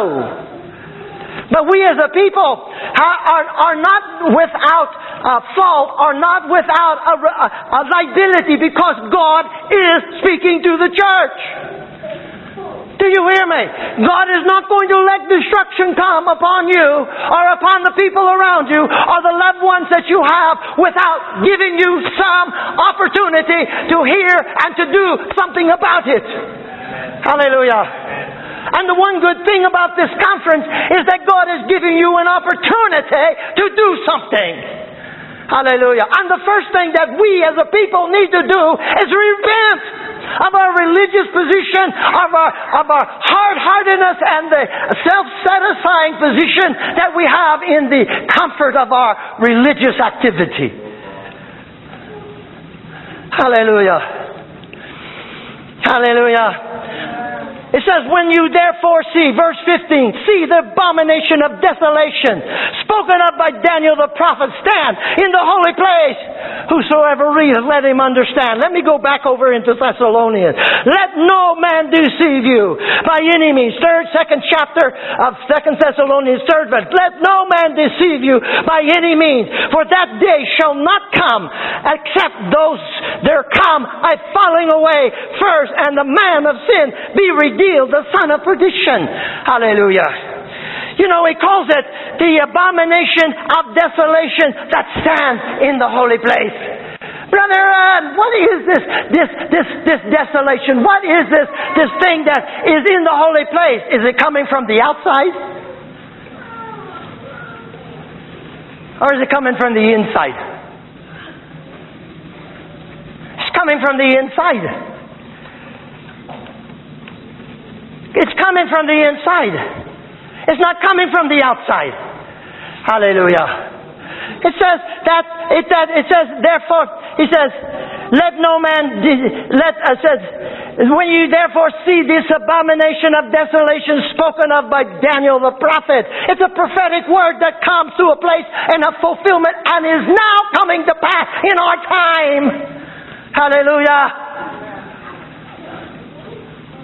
But we as a people are, are not without uh, fault, are not without a, a, a liability, because God is speaking to the church. Do you hear me? God is not going to let destruction come upon you or upon the people around you or the loved ones that you have without giving you some opportunity to hear and to do something about it. Hallelujah. And the one good thing about this conference is that God is giving you an opportunity to do something. Hallelujah. And the first thing that we as a people need to do is repent of our religious position, of our, of our hard-heartedness and the self-satisfying position that we have in the comfort of our religious activity. Hallelujah. Hallelujah. It says, when you therefore see, verse fifteen, see the abomination of desolation, spoken of by Daniel the prophet, stand in the holy place. Whosoever readeth, let him understand. Let me go back over into Thessalonians. Let no man deceive you by any means. Third, second chapter of Second Thessalonians, third verse. Let no man deceive you by any means, for that day shall not come, except those there come a falling away first, and the man of sin be redeemed, the son of perdition. Hallelujah. You know, he calls it the abomination of desolation that stands in the holy place. Brother, uh, what is this, this, this, this desolation? What is this, this thing that is in the holy place? Is it coming from the outside? Or is it coming from the inside? It's coming from the inside. It's coming from the inside. It's not coming from the outside. Hallelujah. It says that it that it says therefore he says, let no man de- let uh, says when you therefore see this abomination of desolation spoken of by Daniel the prophet. It's a prophetic word that comes to a place and a fulfillment and is now coming to pass in our time. Hallelujah.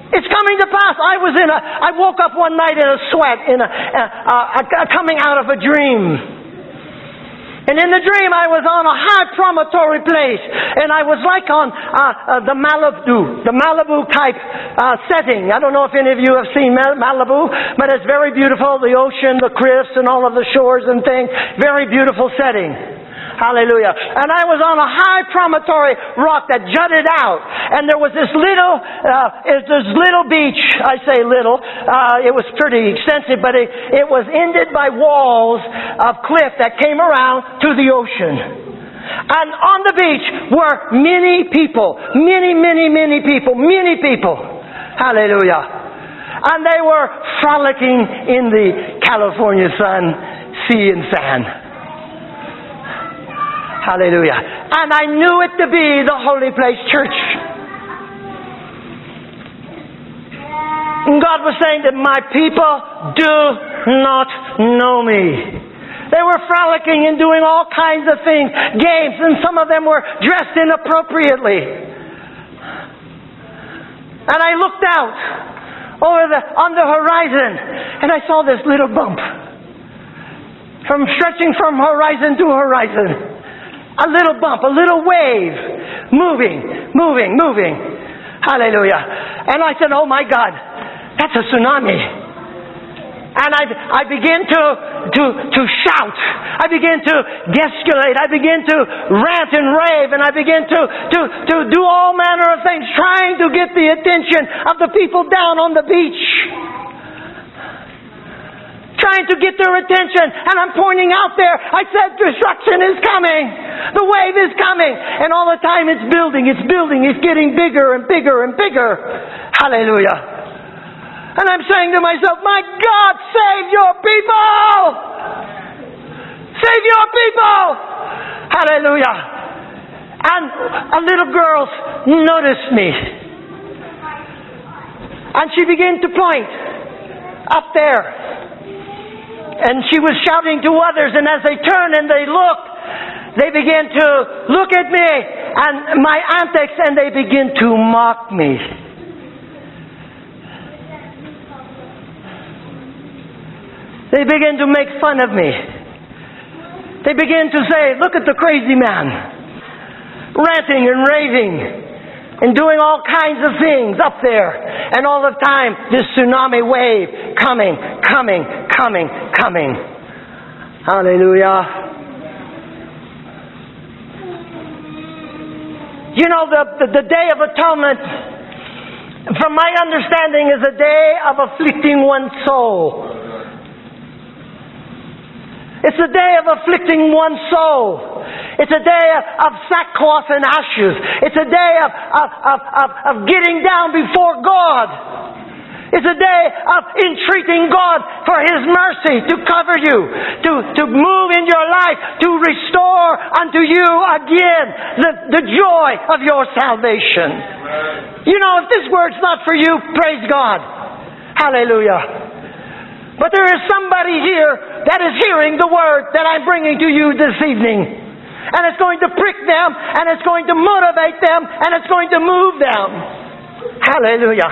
It's coming to pass. I was in a, I woke up one night in a sweat, in a, uh, uh, coming out of a dream. And in the dream, I was on a high promontory place, and I was like on uh, uh, the Malibu, the Malibu type uh, setting. I don't know if any of you have seen Malibu, but it's very beautiful. The ocean, the cliffs, and all of the shores and things. Very beautiful setting. Hallelujah. And I was on a high promontory rock that jutted out. And there was this little, uh, this little beach. I say little. Uh, it was pretty extensive, but it, it was ended by walls of cliff that came around to the ocean. And on the beach were many people. Many, many, many people. Many people. Hallelujah. And they were frolicking in the California sun, sea and sand. Hallelujah. And I knew it to be the Holy Place Church. And God was saying that my people do not know me. They were frolicking and doing all kinds of things, games, and some of them were dressed inappropriately. And I looked out over the on the horizon, and I saw this little bump from stretching from horizon to horizon. A little bump, a little wave, moving, moving, moving. Hallelujah. And I said, oh my God, that's a tsunami. And I, I began to, to, to shout. I began to gesticulate. I began to rant and rave. And I began to, to, to do all manner of things, trying to get the attention of the people down on the beach. Trying to get their attention, and I'm pointing out there. I said, destruction is coming. The wave is coming. And all the time it's building, it's building, it's getting bigger and bigger and bigger. Hallelujah. And I'm saying to myself, my God, save your people. Save your people. Hallelujah. And a little girl noticed me. And she began to point up there. And she was shouting to others, and as they turned and they looked, they began to look at me and my antics, and they began to mock me. They began to make fun of me. They began to say, look at the crazy man, ranting and raving and doing all kinds of things up there. And all the time, this tsunami wave coming, coming, coming, coming. Hallelujah. You know, the, the, the Day of Atonement, from my understanding, is a day of afflicting one's soul. It's a day of afflicting one's soul. It's a day of, of sackcloth and ashes. It's a day of, of, of, of, of getting down before God. It's a day of entreating God for His mercy to cover you, to, to move in your life, to restore unto you again the, the joy of your salvation. You know, if this word's not for you, praise God. Hallelujah. But there is somebody here that is hearing the word that I'm bringing to you this evening. And it's going to prick them, and it's going to motivate them, and it's going to move them. Hallelujah.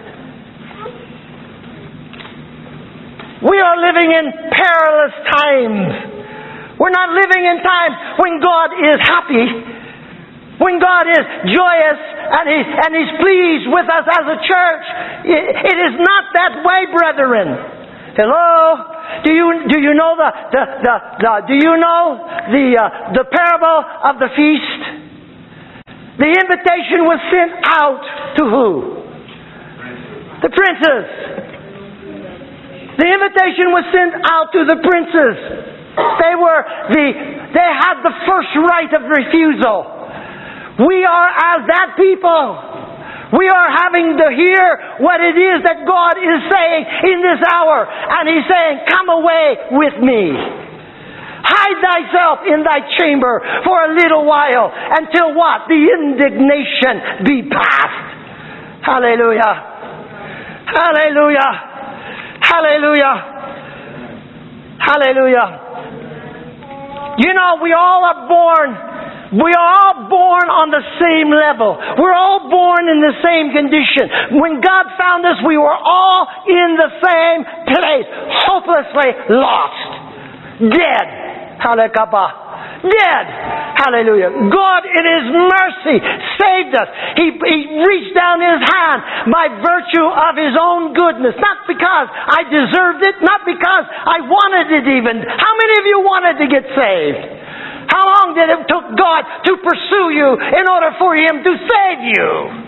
We are living in perilous times. We're not living in times when God is happy, when God is joyous, and, he, and He's pleased with us as a church. It, it is not that way, brethren. Hello? Do you do you know the the, the, the do you know the uh, the parable of the feast? The invitation was sent out to who? The princes. The invitation was sent out to the princes. They were the they had the first right of refusal. We are as that people. We are having to hear what it is that God is saying in this hour. And He's saying, come away with me. Hide thyself in thy chamber for a little while until what? The indignation be past. Hallelujah. Hallelujah. Hallelujah. Hallelujah. You know, we all are born We are all born on the same level. We're all born in the same condition. When God found us, we were all in the same place, hopelessly lost. Dead. Halakaba. Dead. Hallelujah. God in His mercy saved us. He, he reached down His hand by virtue of His own goodness. Not because I deserved it, not because I wanted it even. How many of you wanted to get saved? How long did it took God to pursue you in order for Him to save you?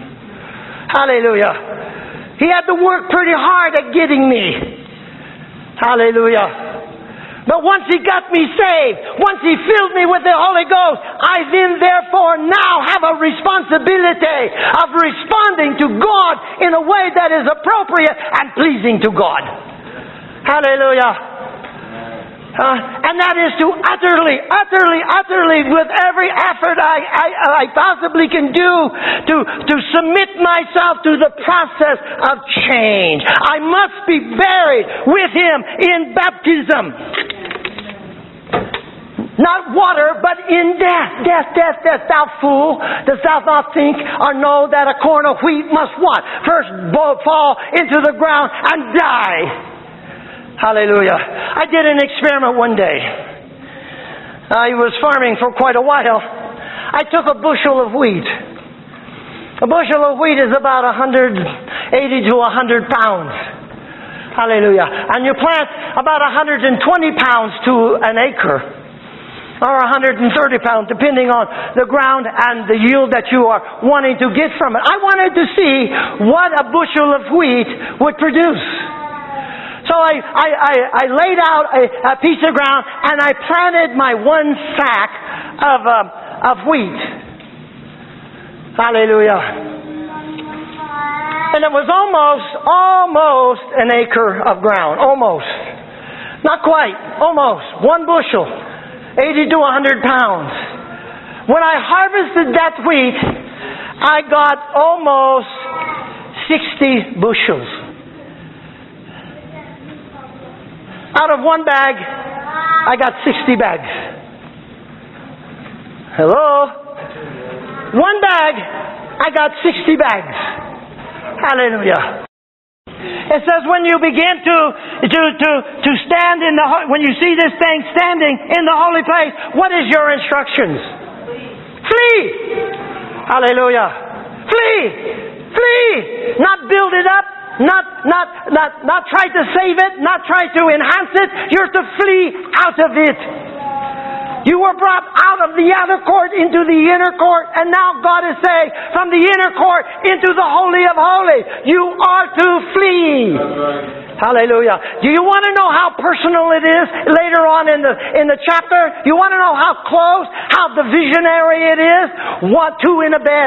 Hallelujah. He had to work pretty hard at getting me. Hallelujah. But once He got me saved, once He filled me with the Holy Ghost, I then therefore now have a responsibility of responding to God in a way that is appropriate and pleasing to God. Hallelujah. Uh, and that is to utterly, utterly, utterly, with every effort I, I, I possibly can do, to, to submit myself to the process of change. I must be buried with Him in baptism. Not water, but in death. Death, death, death. Thou fool, dost thou not think or know that a corn of wheat must what? First fall into the ground and die. Hallelujah. I did an experiment one day. I was farming for quite a while. I took a bushel of wheat. A bushel of wheat is about one hundred eighty to one hundred pounds. Hallelujah. And you plant about one hundred twenty pounds to an acre. Or one hundred thirty pounds, depending on the ground and the yield that you are wanting to get from it. I wanted to see what a bushel of wheat would produce. So I, I, I, I laid out a, a piece of ground and I planted my one sack of, uh, of wheat. Hallelujah. And it was almost, almost an acre of ground. Almost. Not quite. Almost. One bushel. eighty to one hundred pounds. When I harvested that wheat, I got almost sixty bushels. Out of one bag, I got sixty bags. Hello? One bag, I got sixty bags. Hallelujah. It says when you begin to to to to stand in the when you see this thing standing in the holy place, what is your instructions? Flee. Hallelujah. Flee. Flee. Not build it up. Not, not, not, not try to save it, not try to enhance it. You're to flee out of it. You were brought out of the outer court into the inner court, and now God is saying, from the inner court into the Holy of Holies, you are to flee. Hallelujah. Do you want to know how personal it is later on in the in the chapter? You want to know how close, how the visionary it is? What, two in a bed.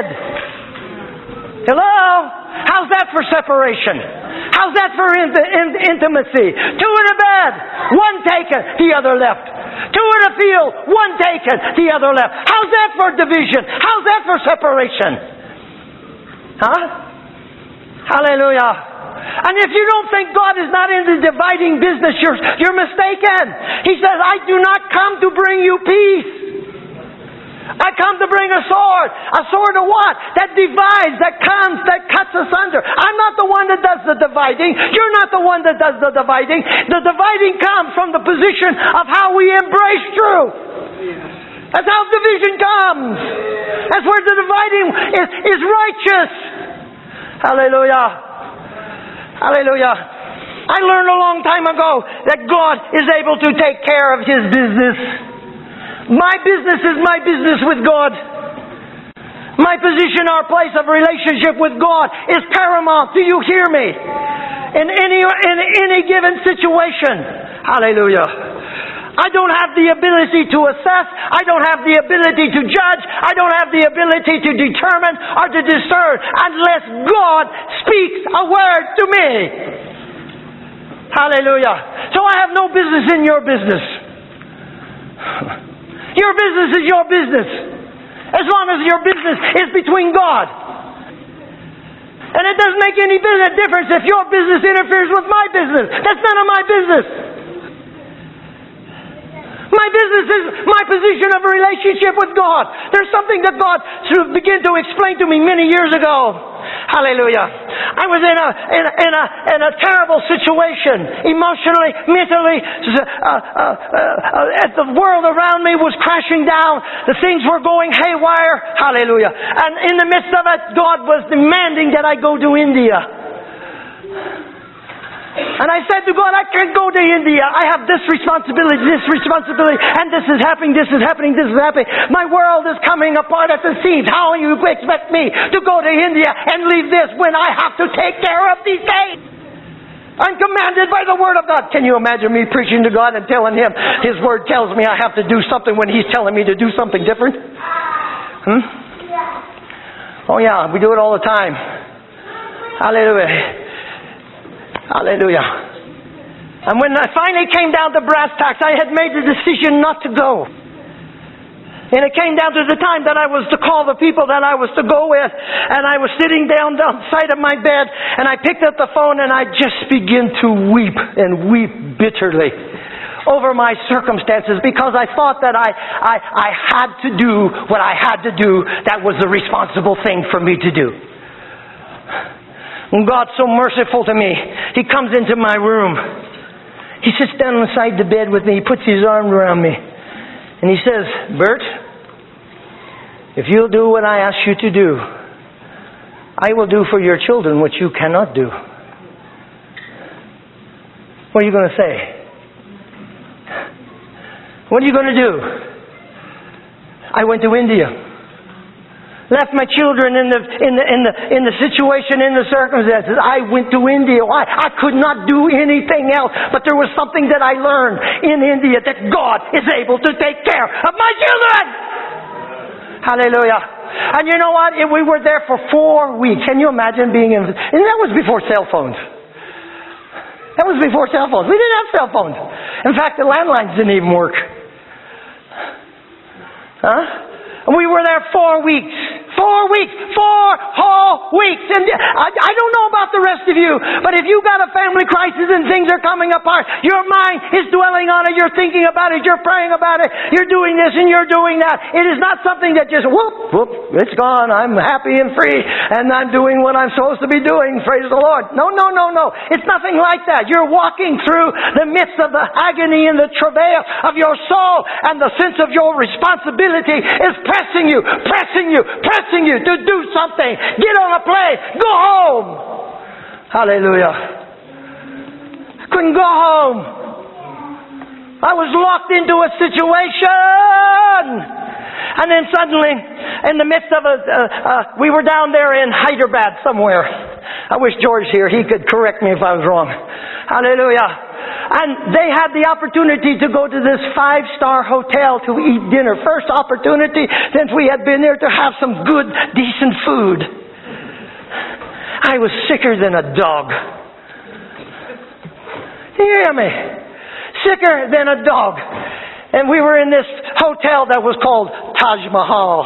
Hello? How's that for separation? How's that for in- in- intimacy? Two in a bed, one taken, the other left. Two in a field, one taken, the other left. How's that for division? How's that for separation? Huh? Hallelujah. And if you don't think God is not in the dividing business, you're, you're mistaken. He says, I do not come to bring you peace. I come to bring a sword. A sword of what? That divides, that comes, that cuts us under. I'm not the one that does the dividing. You're not the one that does the dividing. The dividing comes from the position of how we embrace truth. That's how division comes. That's where the dividing is, is righteous. Hallelujah. Hallelujah. I learned a long time ago that God is able to take care of His business. My business is my business with God. My position or place of relationship with God is paramount. Do you hear me? In any, in any given situation. Hallelujah. I don't have the ability to assess. I don't have the ability to judge. I don't have the ability to determine or to discern unless God speaks a word to me. Hallelujah. So I have no business in your business. Your business is your business. As long as your business is between God. And it doesn't make any business difference if your business interferes with my business. That's none of my business. My business is my position of a relationship with God. There's something that God began to explain to me many years ago. Hallelujah. I was in a in a, in a, in a terrible situation, emotionally, mentally. Uh, uh, uh, uh, the world around me was crashing down. The things were going haywire. Hallelujah. And in the midst of it, God was demanding that I go to India. And I said to God, I can't go to India. I have this responsibility, this responsibility, and this is happening, this is happening, this is happening. My world is coming apart at the seams. How do you expect me to go to India and leave this when I have to take care of these things? I'm commanded by the Word of God. Can you imagine me preaching to God and telling Him His Word tells me I have to do something when He's telling me to do something different? Hmm? Oh yeah, we do it all the time. Hallelujah. Hallelujah. And when I finally came down to brass tacks, I had made the decision not to go. And it came down to the time that I was to call the people that I was to go with. And I was sitting down on the side of my bed, and I picked up the phone, and I just began to weep and weep bitterly over my circumstances, because I thought that I, I, I had to do what I had to do. That was the responsible thing for me to do. When God's so merciful to me, He comes into my room. He sits down beside the bed with me. He puts His arm around me. And He says, Bert, if you'll do what I ask you to do, I will do for your children what you cannot do. What are you going to say? What are you going to do? I went to India. Left my children in the in the in the in the situation, in the circumstances. I went to India. Why? I could not do anything else. But there was something that I learned in India, that God is able to take care of my children. Hallelujah. And you know what? We were there for four weeks. Can you imagine being in? And that was before cell phones. That was before cell phones. We didn't have cell phones. In fact, the landlines didn't even work. Huh? And we were there four weeks. Four weeks. Four whole weeks. And I, I don't know about the rest of you, but if you got a family crisis and things are coming apart, your mind is dwelling on it, you're thinking about it, you're praying about it, you're doing this and you're doing that. It is not something that just, whoop, whoop, it's gone, I'm happy and free, and I'm doing what I'm supposed to be doing, praise the Lord. No, no, no, no. It's nothing like that. You're walking through the midst of the agony and the travail of your soul, and the sense of your responsibility is pressing you, pressing you, pressing you to do something. Get on a plane. Go home. Hallelujah. I couldn't go home. I was locked into a situation. And then suddenly, in the midst of a, uh, uh, we were down there in Hyderabad somewhere. I wish George here. He could correct me if I was wrong. Hallelujah. And they had the opportunity to go to this five-star hotel to eat dinner. First opportunity since we had been there to have some good, decent food. I was sicker than a dog. You hear me? Sicker than a dog. And we were in this hotel that was called Taj Mahal.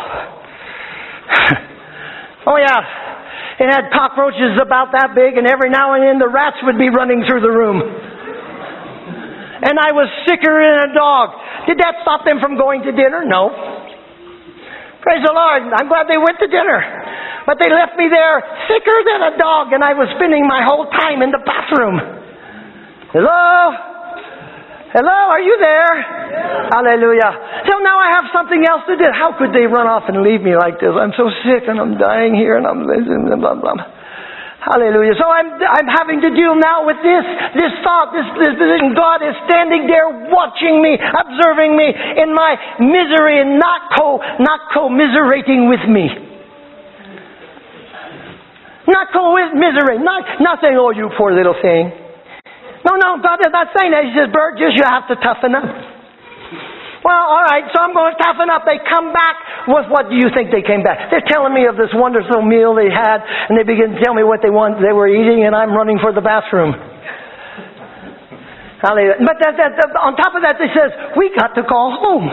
Oh yeah. It had cockroaches about that big, and every now and then the rats would be running through the room. And I was sicker than a dog. Did that stop them from going to dinner? No. Praise the Lord. I'm glad they went to dinner. But they left me there sicker than a dog, and I was spending my whole time in the bathroom. Hello? Hello? Are you there? Yeah. Hallelujah. So now I have something else to do. How could they run off and leave me like this? I'm so sick, and I'm dying here, and I'm listening, blah, blah, blah. Hallelujah. So I'm I'm having to deal now with this this thought, this, this position. God is standing there watching me, observing me in my misery, and not co not commiserating with me. Not commiserating, not not saying, "Oh, you poor little thing." No, no, God is not saying that. He says, "Bert, just you have to toughen up." Well, all right, so I'm going to toughen up. They come back with, what do you think they came back? They're telling me of this wonderful meal they had, and they begin to tell me what they want, they were eating, and I'm running for the bathroom. Hallelujah. But that, that, that, on top of that, they says, we got to call home.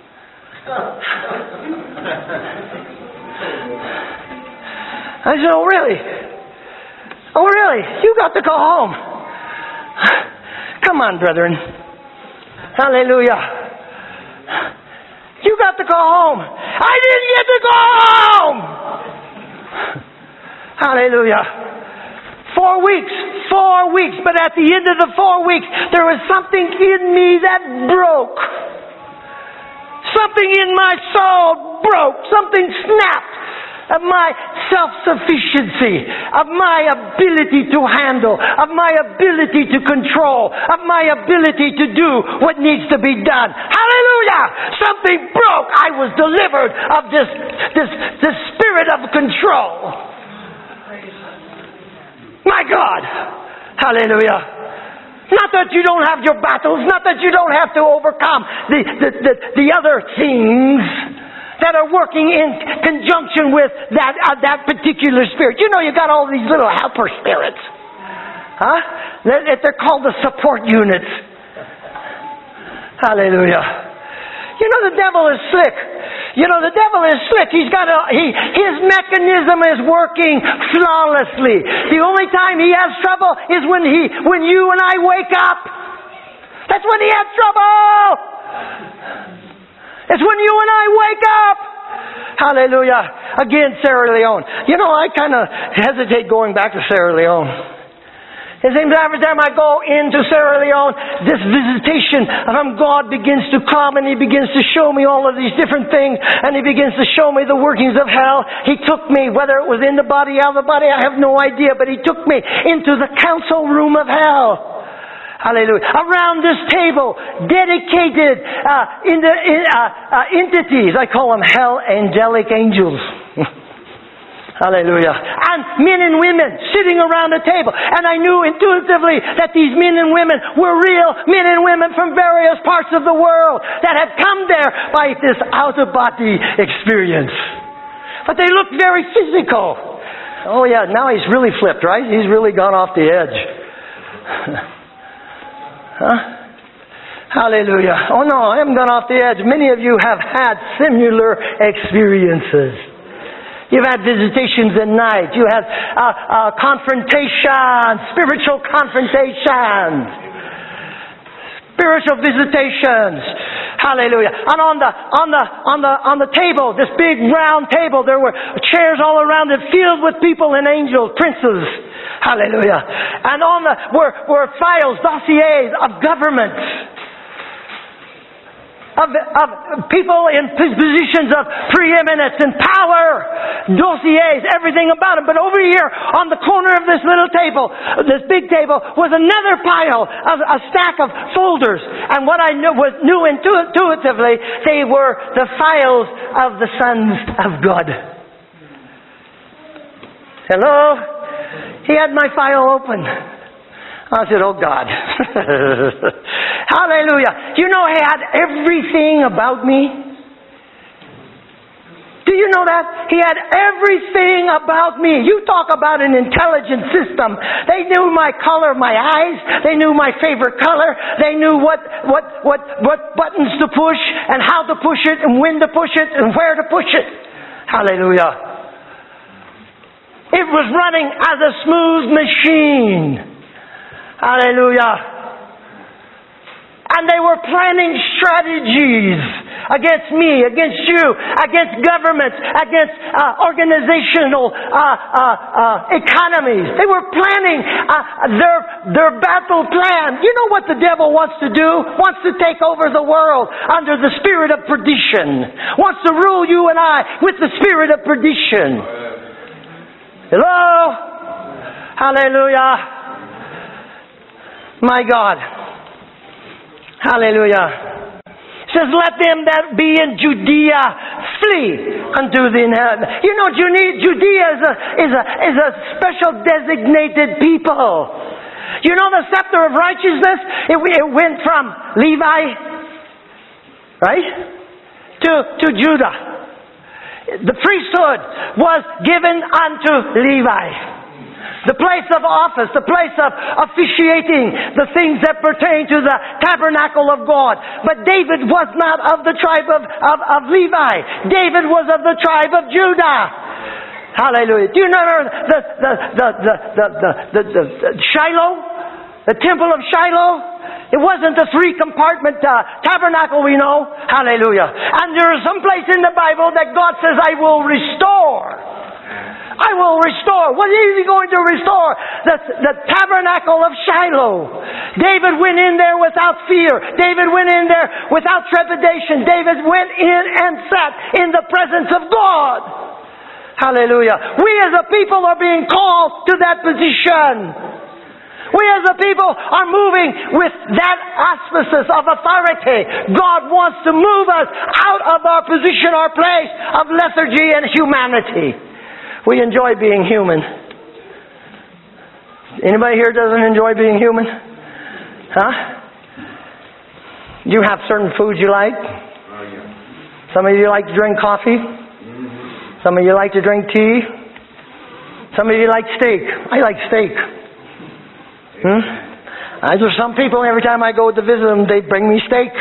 I said, oh, really? Oh, really? You got to call home. Come on, brethren. Hallelujah. You got to go home. I didn't get to go home. Hallelujah. Four weeks. Four weeks. But at the end of the four weeks, there was something in me that broke. Something in my soul broke. Something snapped. Of my self-sufficiency, of my ability to handle, of my ability to control, of my ability to do what needs to be done. Hallelujah! Something broke. I was delivered of this, this, this spirit of control. My God! Hallelujah! Not that you don't have your battles, not that you don't have to overcome the, the, the, the other things that are working in conjunction with that uh, that particular spirit. You know, you got all these little helper spirits. Huh? They're called the support units. Hallelujah. You know, the devil is slick. You know, the devil is slick. He's got a, he, his mechanism is working flawlessly. The only time he has trouble is when he, when you and I wake up. That's when he has trouble. It's when you and I wake up. Hallelujah. Again, Sierra Leone. You know, I kind of hesitate going back to Sierra Leone. It seems every time I go into Sierra Leone, this visitation from God begins to come, and He begins to show me all of these different things, and He begins to show me the workings of hell. He took me, whether it was in the body, out of the body, I have no idea, but He took me into the council room of hell. Hallelujah. Around this table, dedicated uh, in the, in, uh, uh, entities. I call them hell angelic angels. Hallelujah. And men and women sitting around the table. And I knew intuitively that these men and women were real men and women from various parts of the world that had come there by this out-of-body experience. But they looked very physical. Oh yeah, now he's really flipped, right? He's really gone off the edge. Huh? Hallelujah. Oh no, I haven't gone off the edge. Many of you have had similar experiences. You've had visitations at night. You had uh, uh, confrontations, spiritual confrontations, spiritual visitations. Hallelujah. And on the on the on the on the table, this big round table, there were chairs all around it filled with people and angels, princes. Hallelujah. And on the were, were files, dossiers of governments, of, of people in positions of preeminence and power, dossiers, everything about them. But over here, on the corner of this little table, this big table, was another pile of a stack of folders. And what I knew, was, knew intuitively, they were the files of the sons of God. Hello? He had my file open. I said, oh God. Hallelujah. Do you know he had everything about me? Do you know that? He had everything about me. You talk about an intelligent system. They knew my color, my eyes. They knew my favorite color. They knew what, what, what, what buttons to push and how to push it and when to push it and where to push it. Hallelujah. It was running as a smooth machine. Hallelujah. And they were planning strategies against me, against you, against governments, against uh, organizational uh, uh, uh, economies. They were planning uh, their their battle plan. You know what the devil wants to do? Wants to take over the world under the spirit of perdition. Wants to rule you and I with the spirit of perdition. Hello? Hallelujah. My God. Hallelujah. It says, let them that be in Judea flee unto the inheritance. You know, Judea is a, is a, is a special designated people. You know, the scepter of righteousness, it, it went from Levi, right, to, to Judah. The priesthood was given unto Levi. The place of office, the place of officiating the things that pertain to the tabernacle of God. But David was not of the tribe of, of, of Levi. David was of the tribe of Judah. Hallelujah. Do you remember the, the, the, the, the, the, the, the, the Shiloh? The temple of Shiloh? It wasn't the three-compartment uh, tabernacle we know. Hallelujah. And there is some place in the Bible that God says, I will restore. I will restore. What is He going to restore? The, the tabernacle of Shiloh. David went in there without fear. David went in there without trepidation. David went in and sat in the presence of God. Hallelujah. We as a people are being called to that position. We as a people are moving with that auspices of authority. God wants to move us out of our position, our place of lethargy and humanity. We enjoy being human. Anybody here doesn't enjoy being human? Huh? You have certain foods you like. Some of you like to drink coffee. Some of you like to drink tea. Some of you like steak. I like steak. Hmm? I, there's some people, every time I go to visit them, they bring me steak.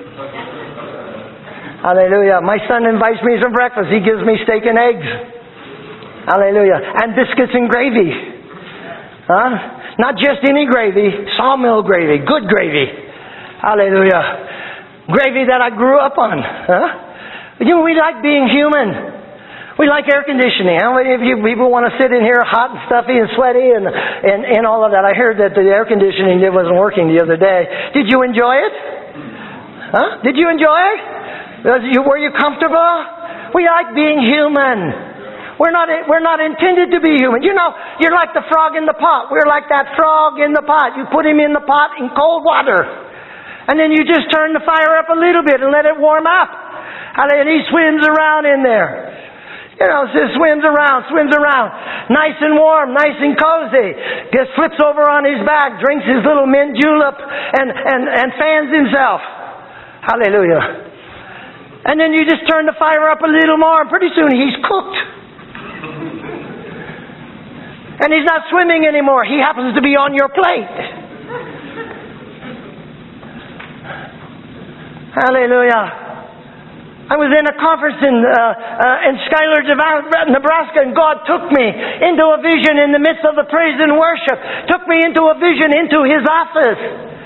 Hallelujah. My son invites me for breakfast. He gives me steak and eggs. Hallelujah. And biscuits and gravy. Huh? Not just any gravy, sawmill gravy, good gravy. Hallelujah. Gravy that I grew up on. Huh? You know, we like being human. We like air conditioning. How many of you people want to sit in here hot and stuffy and sweaty and, and, and all of that? I heard that the air conditioning wasn't working the other day. Did you enjoy it? Huh? Did you enjoy it? Was you, were you comfortable? We like being human. We're not, we're not intended to be human. You know, you're like the frog in the pot. We're like that frog in the pot. You put him in the pot in cold water. And then you just turn the fire up a little bit and let it warm up. And he swims around in there. You know, just swims around, swims around. Nice and warm, nice and cozy. Just flips over on his back, drinks his little mint julep, and, and, and fans himself. Hallelujah. And then you just turn the fire up a little more, and pretty soon he's cooked. And he's not swimming anymore. He happens to be on your plate. Hallelujah. I was in a conference in uh, uh, in Schuyler, Nebraska, and God took me into a vision in the midst of the praise and worship. Took me into a vision into His office.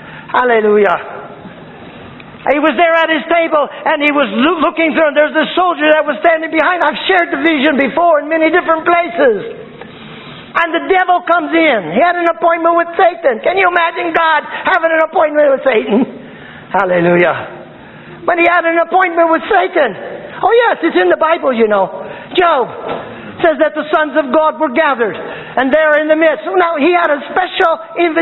Hallelujah. He was there at His table, and He was lo- looking through, and there's this soldier that was standing behind. I've shared the vision before in many different places. And the devil comes in. He had an appointment with Satan. Can you imagine God having an appointment with Satan? Hallelujah. But he had an appointment with Satan. Oh yes, it's in the Bible, you know. Job says that the sons of God were gathered. And they're in the midst. Now, he had a special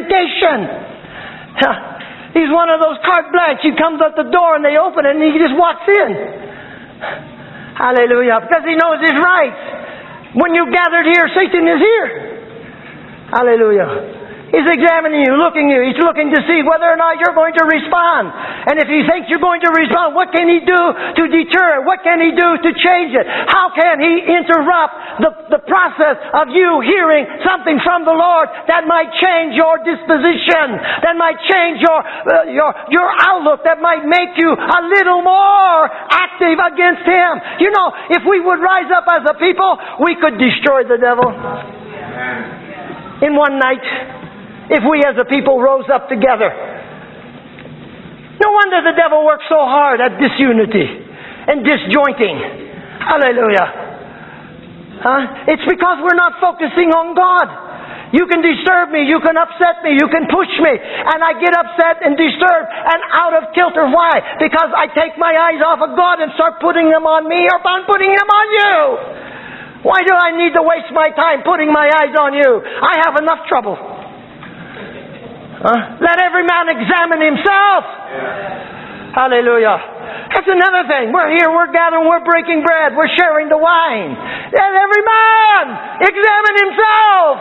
invitation. He's one of those carte blanche. He comes at the door and they open it and he just walks in. Hallelujah. Because he knows his rights. When you gathered here, Satan is here. Hallelujah. He's examining you, looking at you. He's looking to see whether or not you're going to respond. And if he thinks you're going to respond, what can he do to deter it? What can he do to change it? How can he interrupt the, the process of you hearing something from the Lord that might change your disposition, that might change your, uh, your, your outlook, that might make you a little more active against him? You know, if we would rise up as a people, we could destroy the devil in one night. If we as a people rose up together. No wonder the devil works so hard at disunity and disjointing. Hallelujah. Huh? It's because we're not focusing on God. You can disturb me, you can upset me, you can push me, and I get upset and disturbed and out of kilter. Why? Because I take my eyes off of God and start putting them on me or I'm putting them on you. Why do I need to waste my time putting my eyes on you? I have enough trouble. Huh? Let every man examine himself. Yeah. Hallelujah. That's another thing. We're here, we're gathering, we're breaking bread, we're sharing the wine. Let every man examine himself.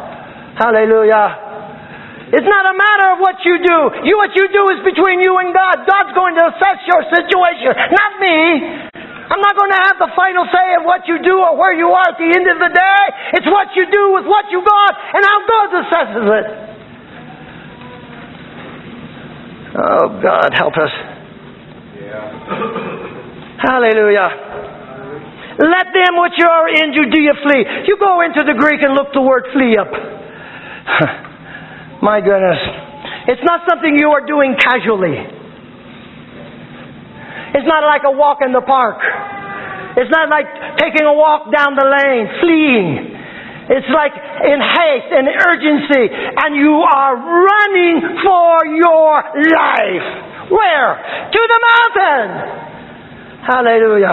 Hallelujah. It's not a matter of what you do. You, what you do is between you and God. God's going to assess your situation, not me. I'm not going to have the final say of what you do or where you are at the end of the day. It's what you do with what you got and how God assesses it. Oh, God, help us. Yeah. Hallelujah. Let them which are in Judea flee. You go into the Greek and look the word flee up. My goodness. It's not something you are doing casually. It's not like a walk in the park. It's not like taking a walk down the lane, fleeing. It's like in haste and urgency, and you are running for your life. Where? To the mountain. Hallelujah.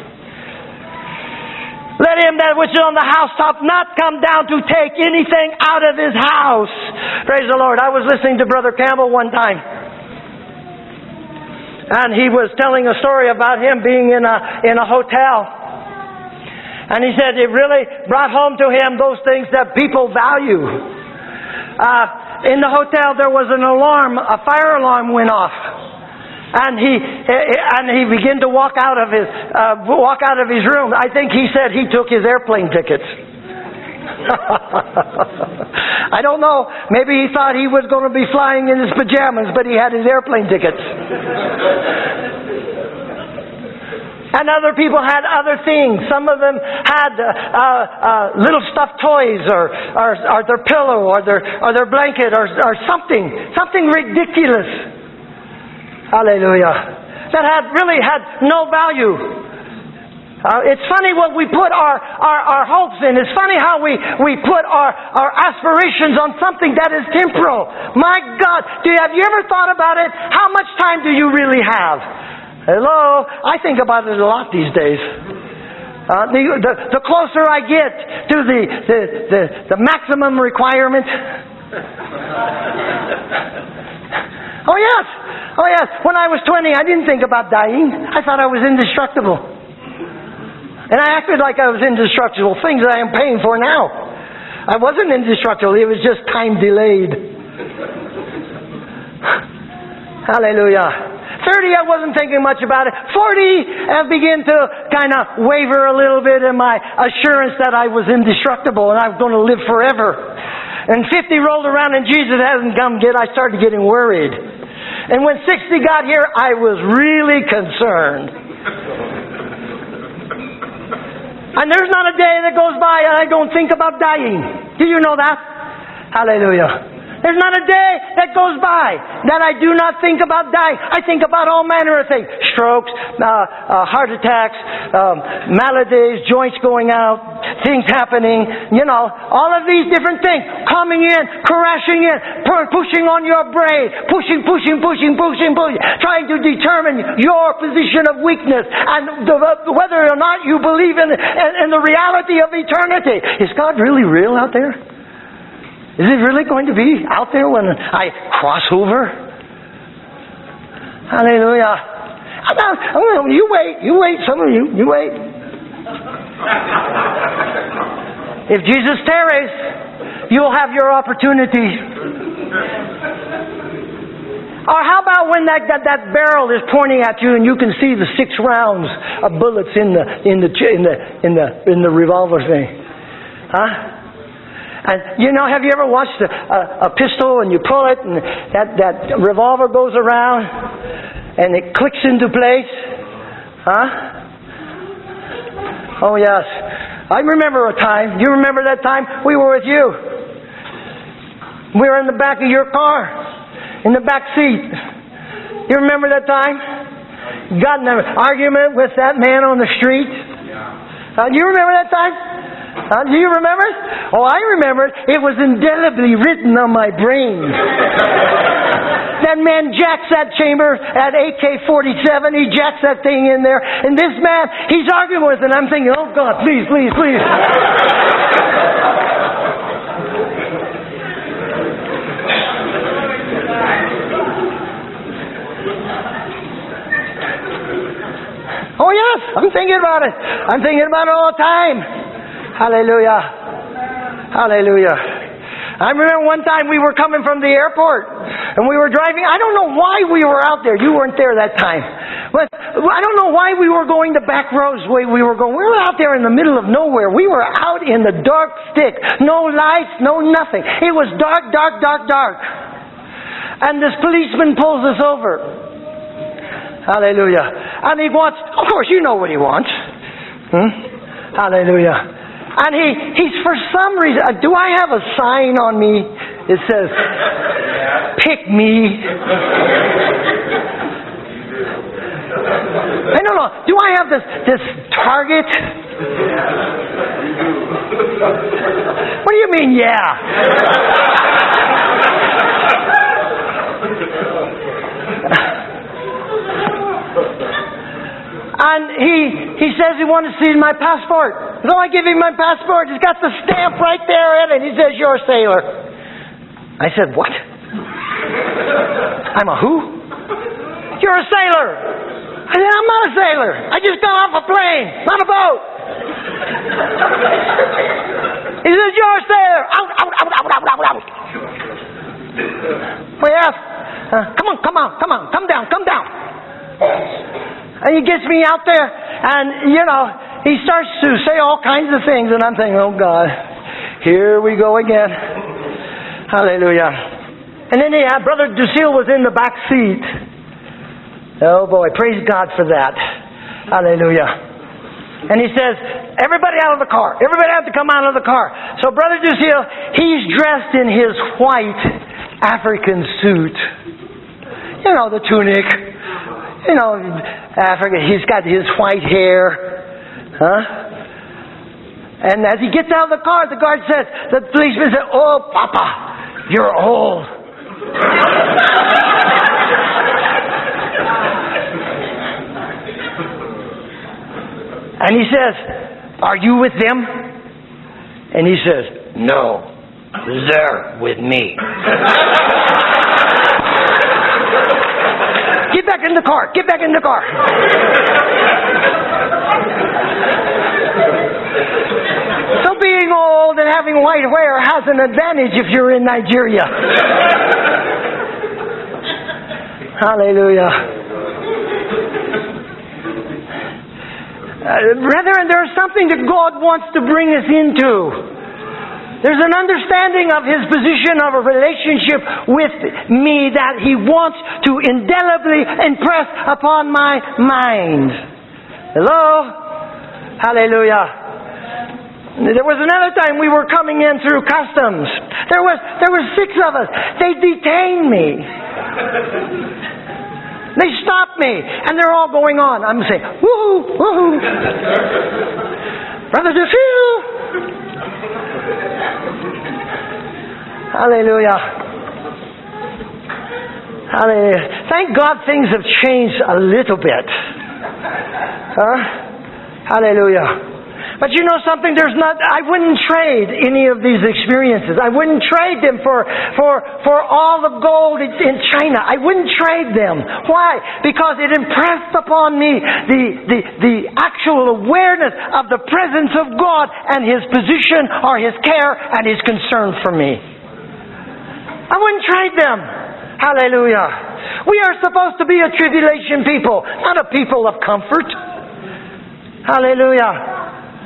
Let him that which is on the housetop not come down to take anything out of his house. Praise the Lord. I was listening to Brother Campbell one time, and he was telling a story about him being in a in a hotel. And he said it really brought home to him those things that people value. Uh, in the hotel there was an alarm, a fire alarm went off. And he and he began to walk out of his uh, walk out of his room. I think he said he took his airplane tickets. I don't know. Maybe he thought he was going to be flying in his pajamas, but he had his airplane tickets. And other people had other things. Some of them had uh, uh, little stuffed toys, or, or or their pillow, or their or their blanket, or or something something ridiculous. Hallelujah. That had really had no value. Uh, it's funny what we put our, our, our hopes in. It's funny how we, we put our, our aspirations on something that is temporal. My God, do you, have you ever thought about it? How much time do you really have? Hello? I think about it a lot these days. Uh, the, the, the closer I get to the, the, the, the maximum requirement. Oh yes, oh yes. When I was twenty, I didn't think about dying. I thought I was indestructible. And I acted like I was indestructible, things that I am paying for now. I wasn't indestructible, it was just time delayed. Hallelujah. thirty, I wasn't thinking much about it. forty, I began to kind of waver a little bit in my assurance that I was indestructible and I was going to live forever. And fifty rolled around and Jesus hasn't come yet. I started getting worried. And when sixty got here, I was really concerned. And there's not a day that goes by and I don't think about dying. Do you know that? Hallelujah. There's not a day that goes by that I do not think about dying. I think about all manner of things. Strokes, uh, uh, heart attacks, um, maladies, joints going out, things happening. You know, all of these different things coming in, crashing in, pushing on your brain, pushing, pushing, pushing, pushing, pushing, trying to determine your position of weakness and the, whether or not you believe in, in, in the reality of eternity. Is God really real out there? Is it really going to be out there when I cross over? Hallelujah. I'm not, I'm, you wait, you wait, some of you, you wait. If Jesus tarries, you'll have your opportunity. Or how about when that, that, that barrel is pointing at you and you can see the six rounds of bullets in the in the in the in the in the revolver thing? Huh? And you know, have you ever watched a, a, a pistol and you pull it and that, that revolver goes around and it clicks into place? Huh? Oh yes. I remember a time. Do you remember that time? We were with you. We were in the back of your car. In the back seat. You remember that time? Got in an argument with that man on the street. Uh, do you remember that time? Uh, do you remember it? Oh, I remember it. It was indelibly written on my brain. That man jacks that chamber at A K forty-seven. He jacks that thing in there. And this man, he's arguing with it. And I'm thinking, oh God, please, please, please. Oh yes, I'm thinking about it. I'm thinking about it all the time. Hallelujah. Hallelujah. I remember one time we were coming from the airport and we were driving. I don't know why we were out there. You weren't there that time. But I don't know why we were going the back roads the way we were going. We were out there in the middle of nowhere. We were out in the dark stick. No lights, no nothing. It was dark, dark, dark, dark. And this policeman pulls us over. Hallelujah. And he wants, of course you know what he wants. Hmm? Hallelujah. And he, he's for some reason, uh, do I have a sign on me? It says, P pick me. I don't know. Do I have this this target? What do you mean, yeah? And he he says he wants to see my passport. So I give him my passport. He's got the stamp right there in it. He says, "You're a sailor." I said, "What? I'm a who?" "You're a sailor." I said, "I'm not a sailor. I just got off a plane, not a boat." He says, "You're a sailor." Out, out, out, out, out, out, out. Well, yes. Uh, come on, come on, come on, come down, come down. And he gets me out there, and, you know, he starts to say all kinds of things, and I'm thinking, oh, God, here we go again. Hallelujah. And then he had, Brother Ducille was in the back seat. Oh, boy, praise God for that. Hallelujah. And he says, everybody out of the car. Everybody have to come out of the car. So Brother Ducille, he's dressed in his white African suit. You know, the tunic. You know, Africa, he's got his white hair. Huh? And as he gets out of the car, the guard says, the policeman says, "Oh, Papa, you're old." And he says, "Are you with them?" And he says, "No, they're with me." Get back in the car. Get back in the car. So being old and having white hair has an advantage if you're in Nigeria. Hallelujah. Uh, brethren, there's something that God wants to bring us into. There's an understanding of His position of a relationship with me that He wants to indelibly impress upon my mind. Hello? Hallelujah. There was another time we were coming in through customs. There was there were six of us. They detained me. They stopped me, and they're all going on. I'm saying, woohoo, woohoo. Brother Ducille. Hallelujah. Hallelujah. Thank God things have changed a little bit. Huh? Hallelujah. But you know something? There's not. I wouldn't trade any of these experiences. I wouldn't trade them for for for all the gold in China. I wouldn't trade them. Why? Because it impressed upon me the the the actual awareness of the presence of God and His position or His care and His concern for me. I wouldn't trade them. Hallelujah. We are supposed to be a tribulation people, not a people of comfort. Hallelujah.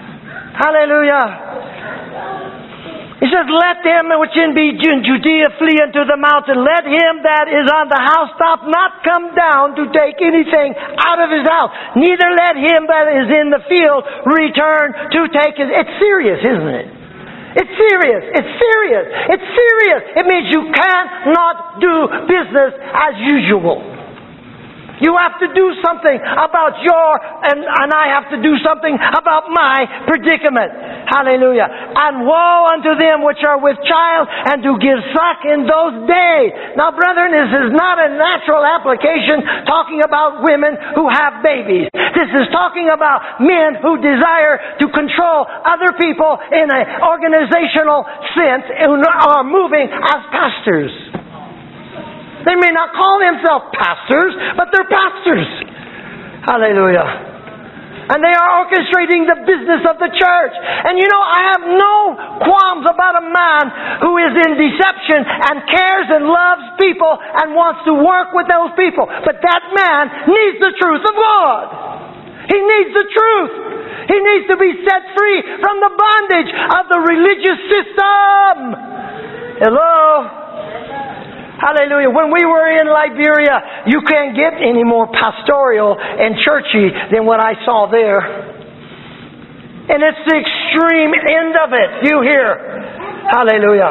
Hallelujah. He says, "Let them which in be in Judea flee unto the mountain. Let him that is on the housetop not come down to take anything out of his house. Neither let him that is in the field return to take his..." It's serious, isn't it? It's serious. It's serious. It's serious. It means you cannot do business as usual. You have to do something about your, and, and I have to do something about my predicament. Hallelujah. "And woe unto them which are with child, and do give suck in those days." Now, brethren, this is not a natural application talking about women who have babies. This is talking about men who desire to control other people in an organizational sense and are moving as pastors. They may not call themselves pastors, but they're pastors. Hallelujah. And they are orchestrating the business of the church. And you know, I have no qualms about a man who is in deception and cares and loves people and wants to work with those people. But that man needs the truth of God. He needs the truth. He needs to be set free from the bondage of the religious system. Hello? Hallelujah. When we were in Liberia, you can't get any more pastoral and churchy than what I saw there. And it's the extreme end of it. You hear? Hallelujah.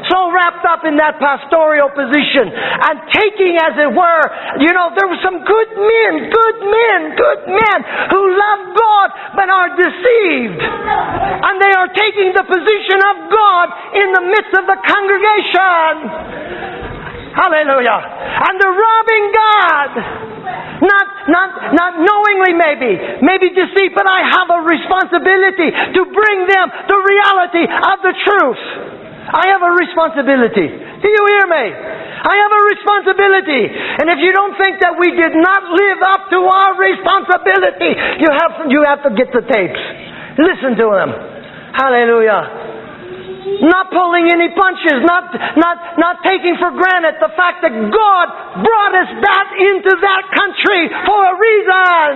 so wrapped up in that pastoral position and taking, as it were, you know, there were some good men, good men, good men who love God but are deceived. And they are taking the position of God in the midst of the congregation. Hallelujah. And they're robbing God. Not, not, not knowingly maybe, maybe deceit, but I have a responsibility to bring them the reality of the truth. I have a responsibility. Do you hear me? I have a responsibility. And if you don't think that we did not live up to our responsibility, you have, you have to get the tapes. Listen to them. Hallelujah. Not pulling any punches, not, not, not taking for granted the fact that God brought us back into that country for a reason.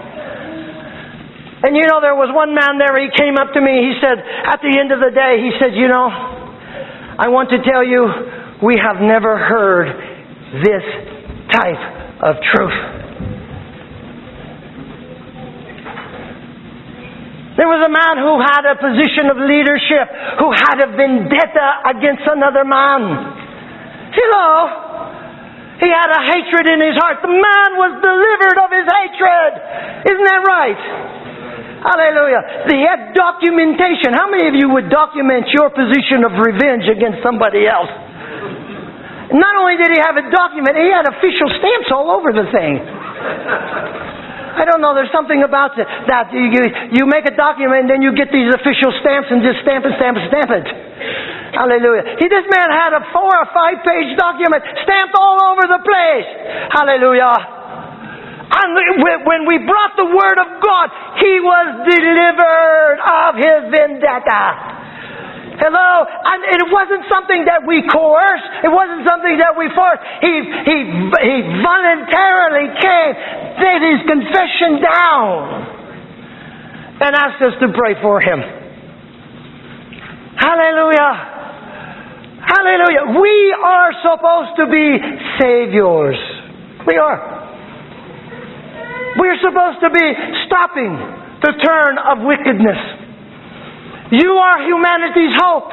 And you know, there was one man there, he came up to me, he said, at the end of the day, he said, you know, I want to tell you, we have never heard this type of truth. There was a man who had a position of leadership, who had a vendetta against another man. Hello? He had a hatred in his heart. The man was delivered of his hatred. Isn't that right? Hallelujah. He had documentation. How many of you would document your position of revenge against somebody else? Not only did he have it documented, he had official stamps all over the thing. I don't know, there's something about it that you, you make a document and then you get these official stamps and just stamp it, stamp it, stamp it. Hallelujah. See, this man had a four or five page document stamped all over the place. Hallelujah. And when we brought the Word of God, he was delivered of his vendetta. Hello? And it wasn't something that we coerced. It wasn't something that we forced. He, he, he voluntarily came, laid his confession down, and asked us to pray for him. Hallelujah. Hallelujah. We are supposed to be saviors. We are. We're supposed to be stopping the turn of wickedness. You are humanity's hope.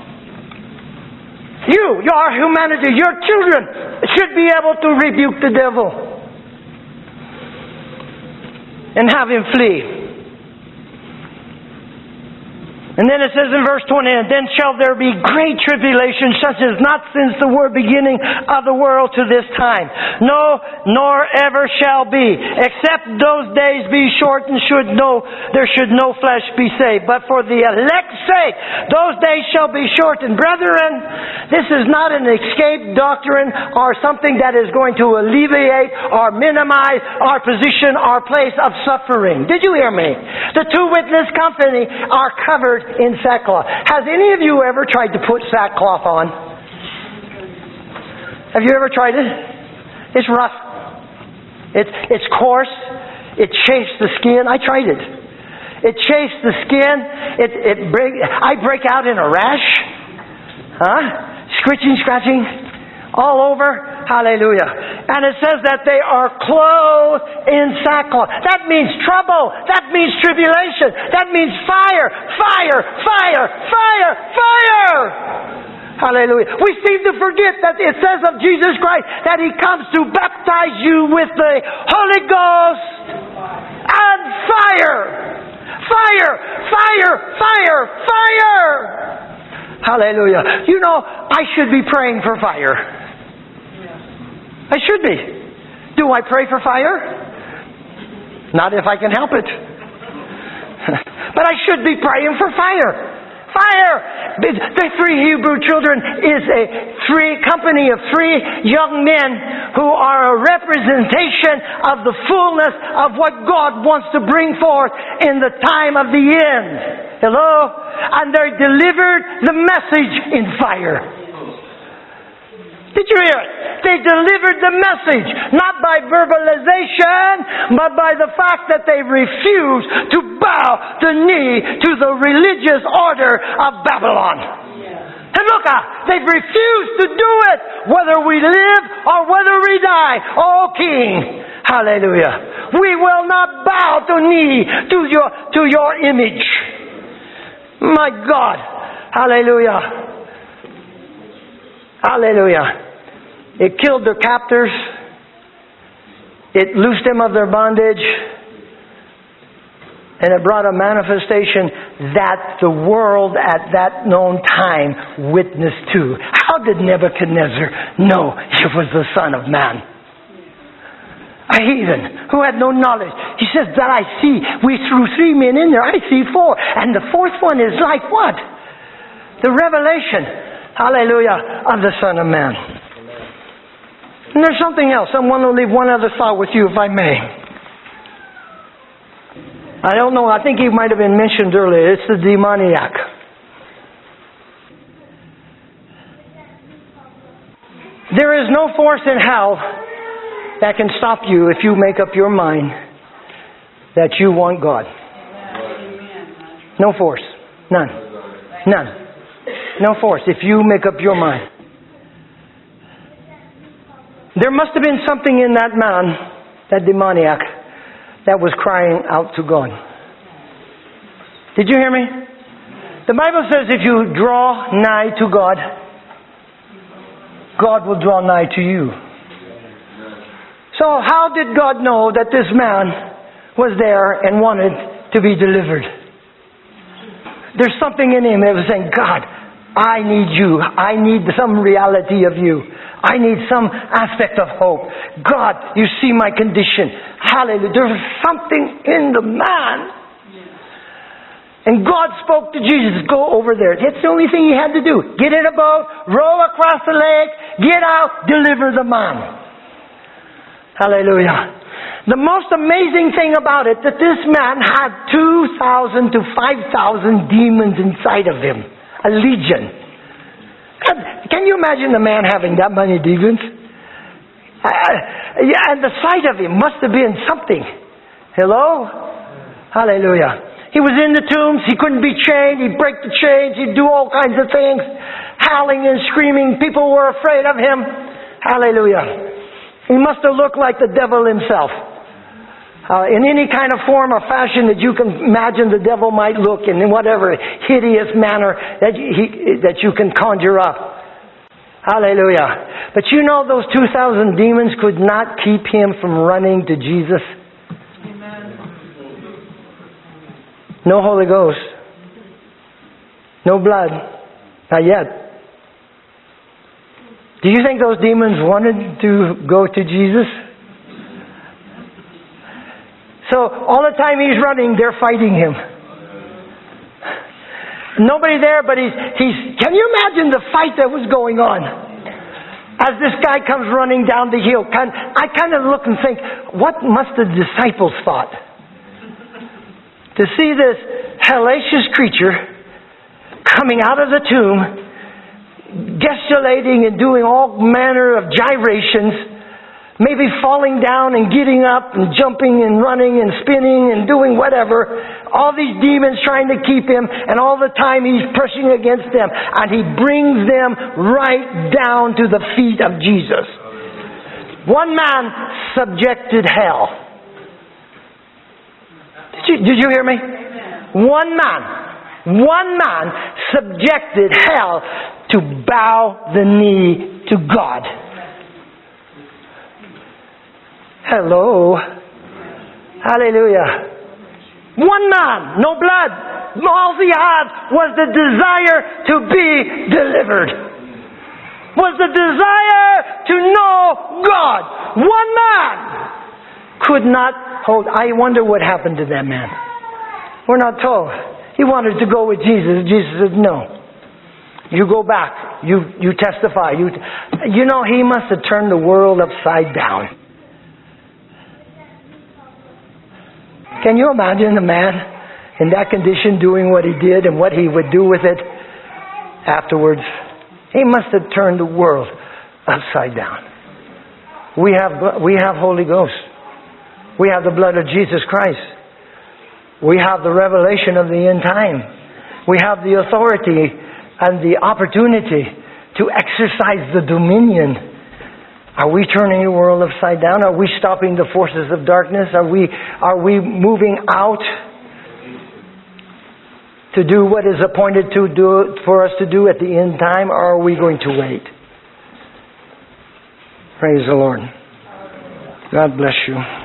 You, you are humanity. Your children should be able to rebuke the devil and have him flee. And then it says in verse twenty, and then shall there be great tribulation, such as not since the word beginning of the world to this time. No, nor ever shall be, except those days be short and should no, there should no flesh be saved. But for the elect's sake, those days shall be shortened. Brethren, this is not an escape doctrine or something that is going to alleviate or minimize our position, our place of suffering. Did you hear me? The two witness company are covered in sackcloth. Has any of you ever tried to put sackcloth on? Have you ever tried it? It's rough. It's it's coarse. It chafes the skin. I tried it. It chafes the skin. It it break. I break out in a rash. Huh? Scritching, scratching, all over. Hallelujah. And it says that they are clothed in sackcloth. That means trouble. That means tribulation. That means fire, fire, fire, fire, fire. Hallelujah. We seem to forget that it says of Jesus Christ that He comes to baptize you with the Holy Ghost and fire. Fire, fire, fire, fire. Hallelujah. You know, I should be praying for fire. I should be. Do I pray for fire? Not if I can help it. But I should be praying for fire. Fire! The three Hebrew children is a three company of three young men who are a representation of the fullness of what God wants to bring forth in the time of the end. Hello? And they delivered the message in fire. Did you hear it? They delivered the message, not by verbalization, but by the fact that they refused to bow the knee to the religious order of Babylon. Yeah. And look, they've refused to do it, whether we live or whether we die. Oh, King, hallelujah. We will not bow the knee to your, to your image. My God, hallelujah. Hallelujah. It killed their captors. It loosed them of their bondage. And it brought a manifestation that the world at that known time witnessed to. How did Nebuchadnezzar know he was the Son of Man? A heathen who had no knowledge. He says, that I see. We threw three men in there. I see four. And the fourth one is like what? The revelation, hallelujah, of the Son of Man. And there's something else. I want to leave one other thought with you, if I may. I don't know. I think he might have been mentioned earlier. It's the demoniac. There is no force in hell that can stop you if you make up your mind that you want God. No force. None. None. No force if you make up your mind. There must have been something in that man, that demoniac, that was crying out to God. Did you hear me? The Bible says if you draw nigh to God, God will draw nigh to you. So how did God know that this man was there and wanted to be delivered? There's something in him that was saying, God, I need you. I need some reality of you. I need some aspect of hope. God, you see my condition. Hallelujah. There was something in the man. And God spoke to Jesus, go over there. That's the only thing he had to do. Get in a boat, row across the lake, get out, deliver the man. Hallelujah. The most amazing thing about it, that this man had two thousand to five thousand demons inside of him. A legion. God, can you imagine a man having that many demons? Uh, yeah, and the sight of him must have been something. Hello? Hallelujah. He was in the tombs. He couldn't be chained. He'd break the chains. He'd do all kinds of things. Howling and screaming. People were afraid of him. Hallelujah. He must have looked like the devil himself. Uh, in any kind of form or fashion that you can imagine the devil might look in, in whatever hideous manner that you, he, that you can conjure up. Hallelujah. But you know those two thousand demons could not keep him from running to Jesus. No Holy Ghost. No blood. Not yet. Do you think those demons wanted to go to Jesus? So all the time he's running, they're fighting him. Nobody there, but he's, he's... Can you imagine the fight that was going on? As this guy comes running down the hill, can, I kind of look and think, what must the disciples thought? To see this hellacious creature coming out of the tomb, gesticulating and doing all manner of gyrations, maybe falling down and getting up and jumping and running and spinning and doing whatever. All these demons trying to keep him, and all the time he's pushing against them. And he brings them right down to the feet of Jesus. One man subjected hell. Did you, did you hear me? One man, one man subjected hell to bow the knee to God. Hello. Hallelujah. One man, no blood. All he had was the desire to be delivered. Was the desire to know God. One man could not hold. I wonder what happened to that man. We're not told. He wanted to go with Jesus. Jesus said, no. You go back. You, you testify. You, you know, he must have turned the world upside down. Can you imagine a man in that condition doing what he did and what he would do with it afterwards? He must have turned the world upside down. We have, we have Holy Ghost. We have the blood of Jesus Christ. We have the revelation of the end time. We have the authority and the opportunity to exercise the dominion. Are we turning the world upside down? Are we stopping the forces of darkness? Are we, are we moving out to do what is appointed to do for us to do at the end time? Or are we going to wait? Praise the Lord. God bless you.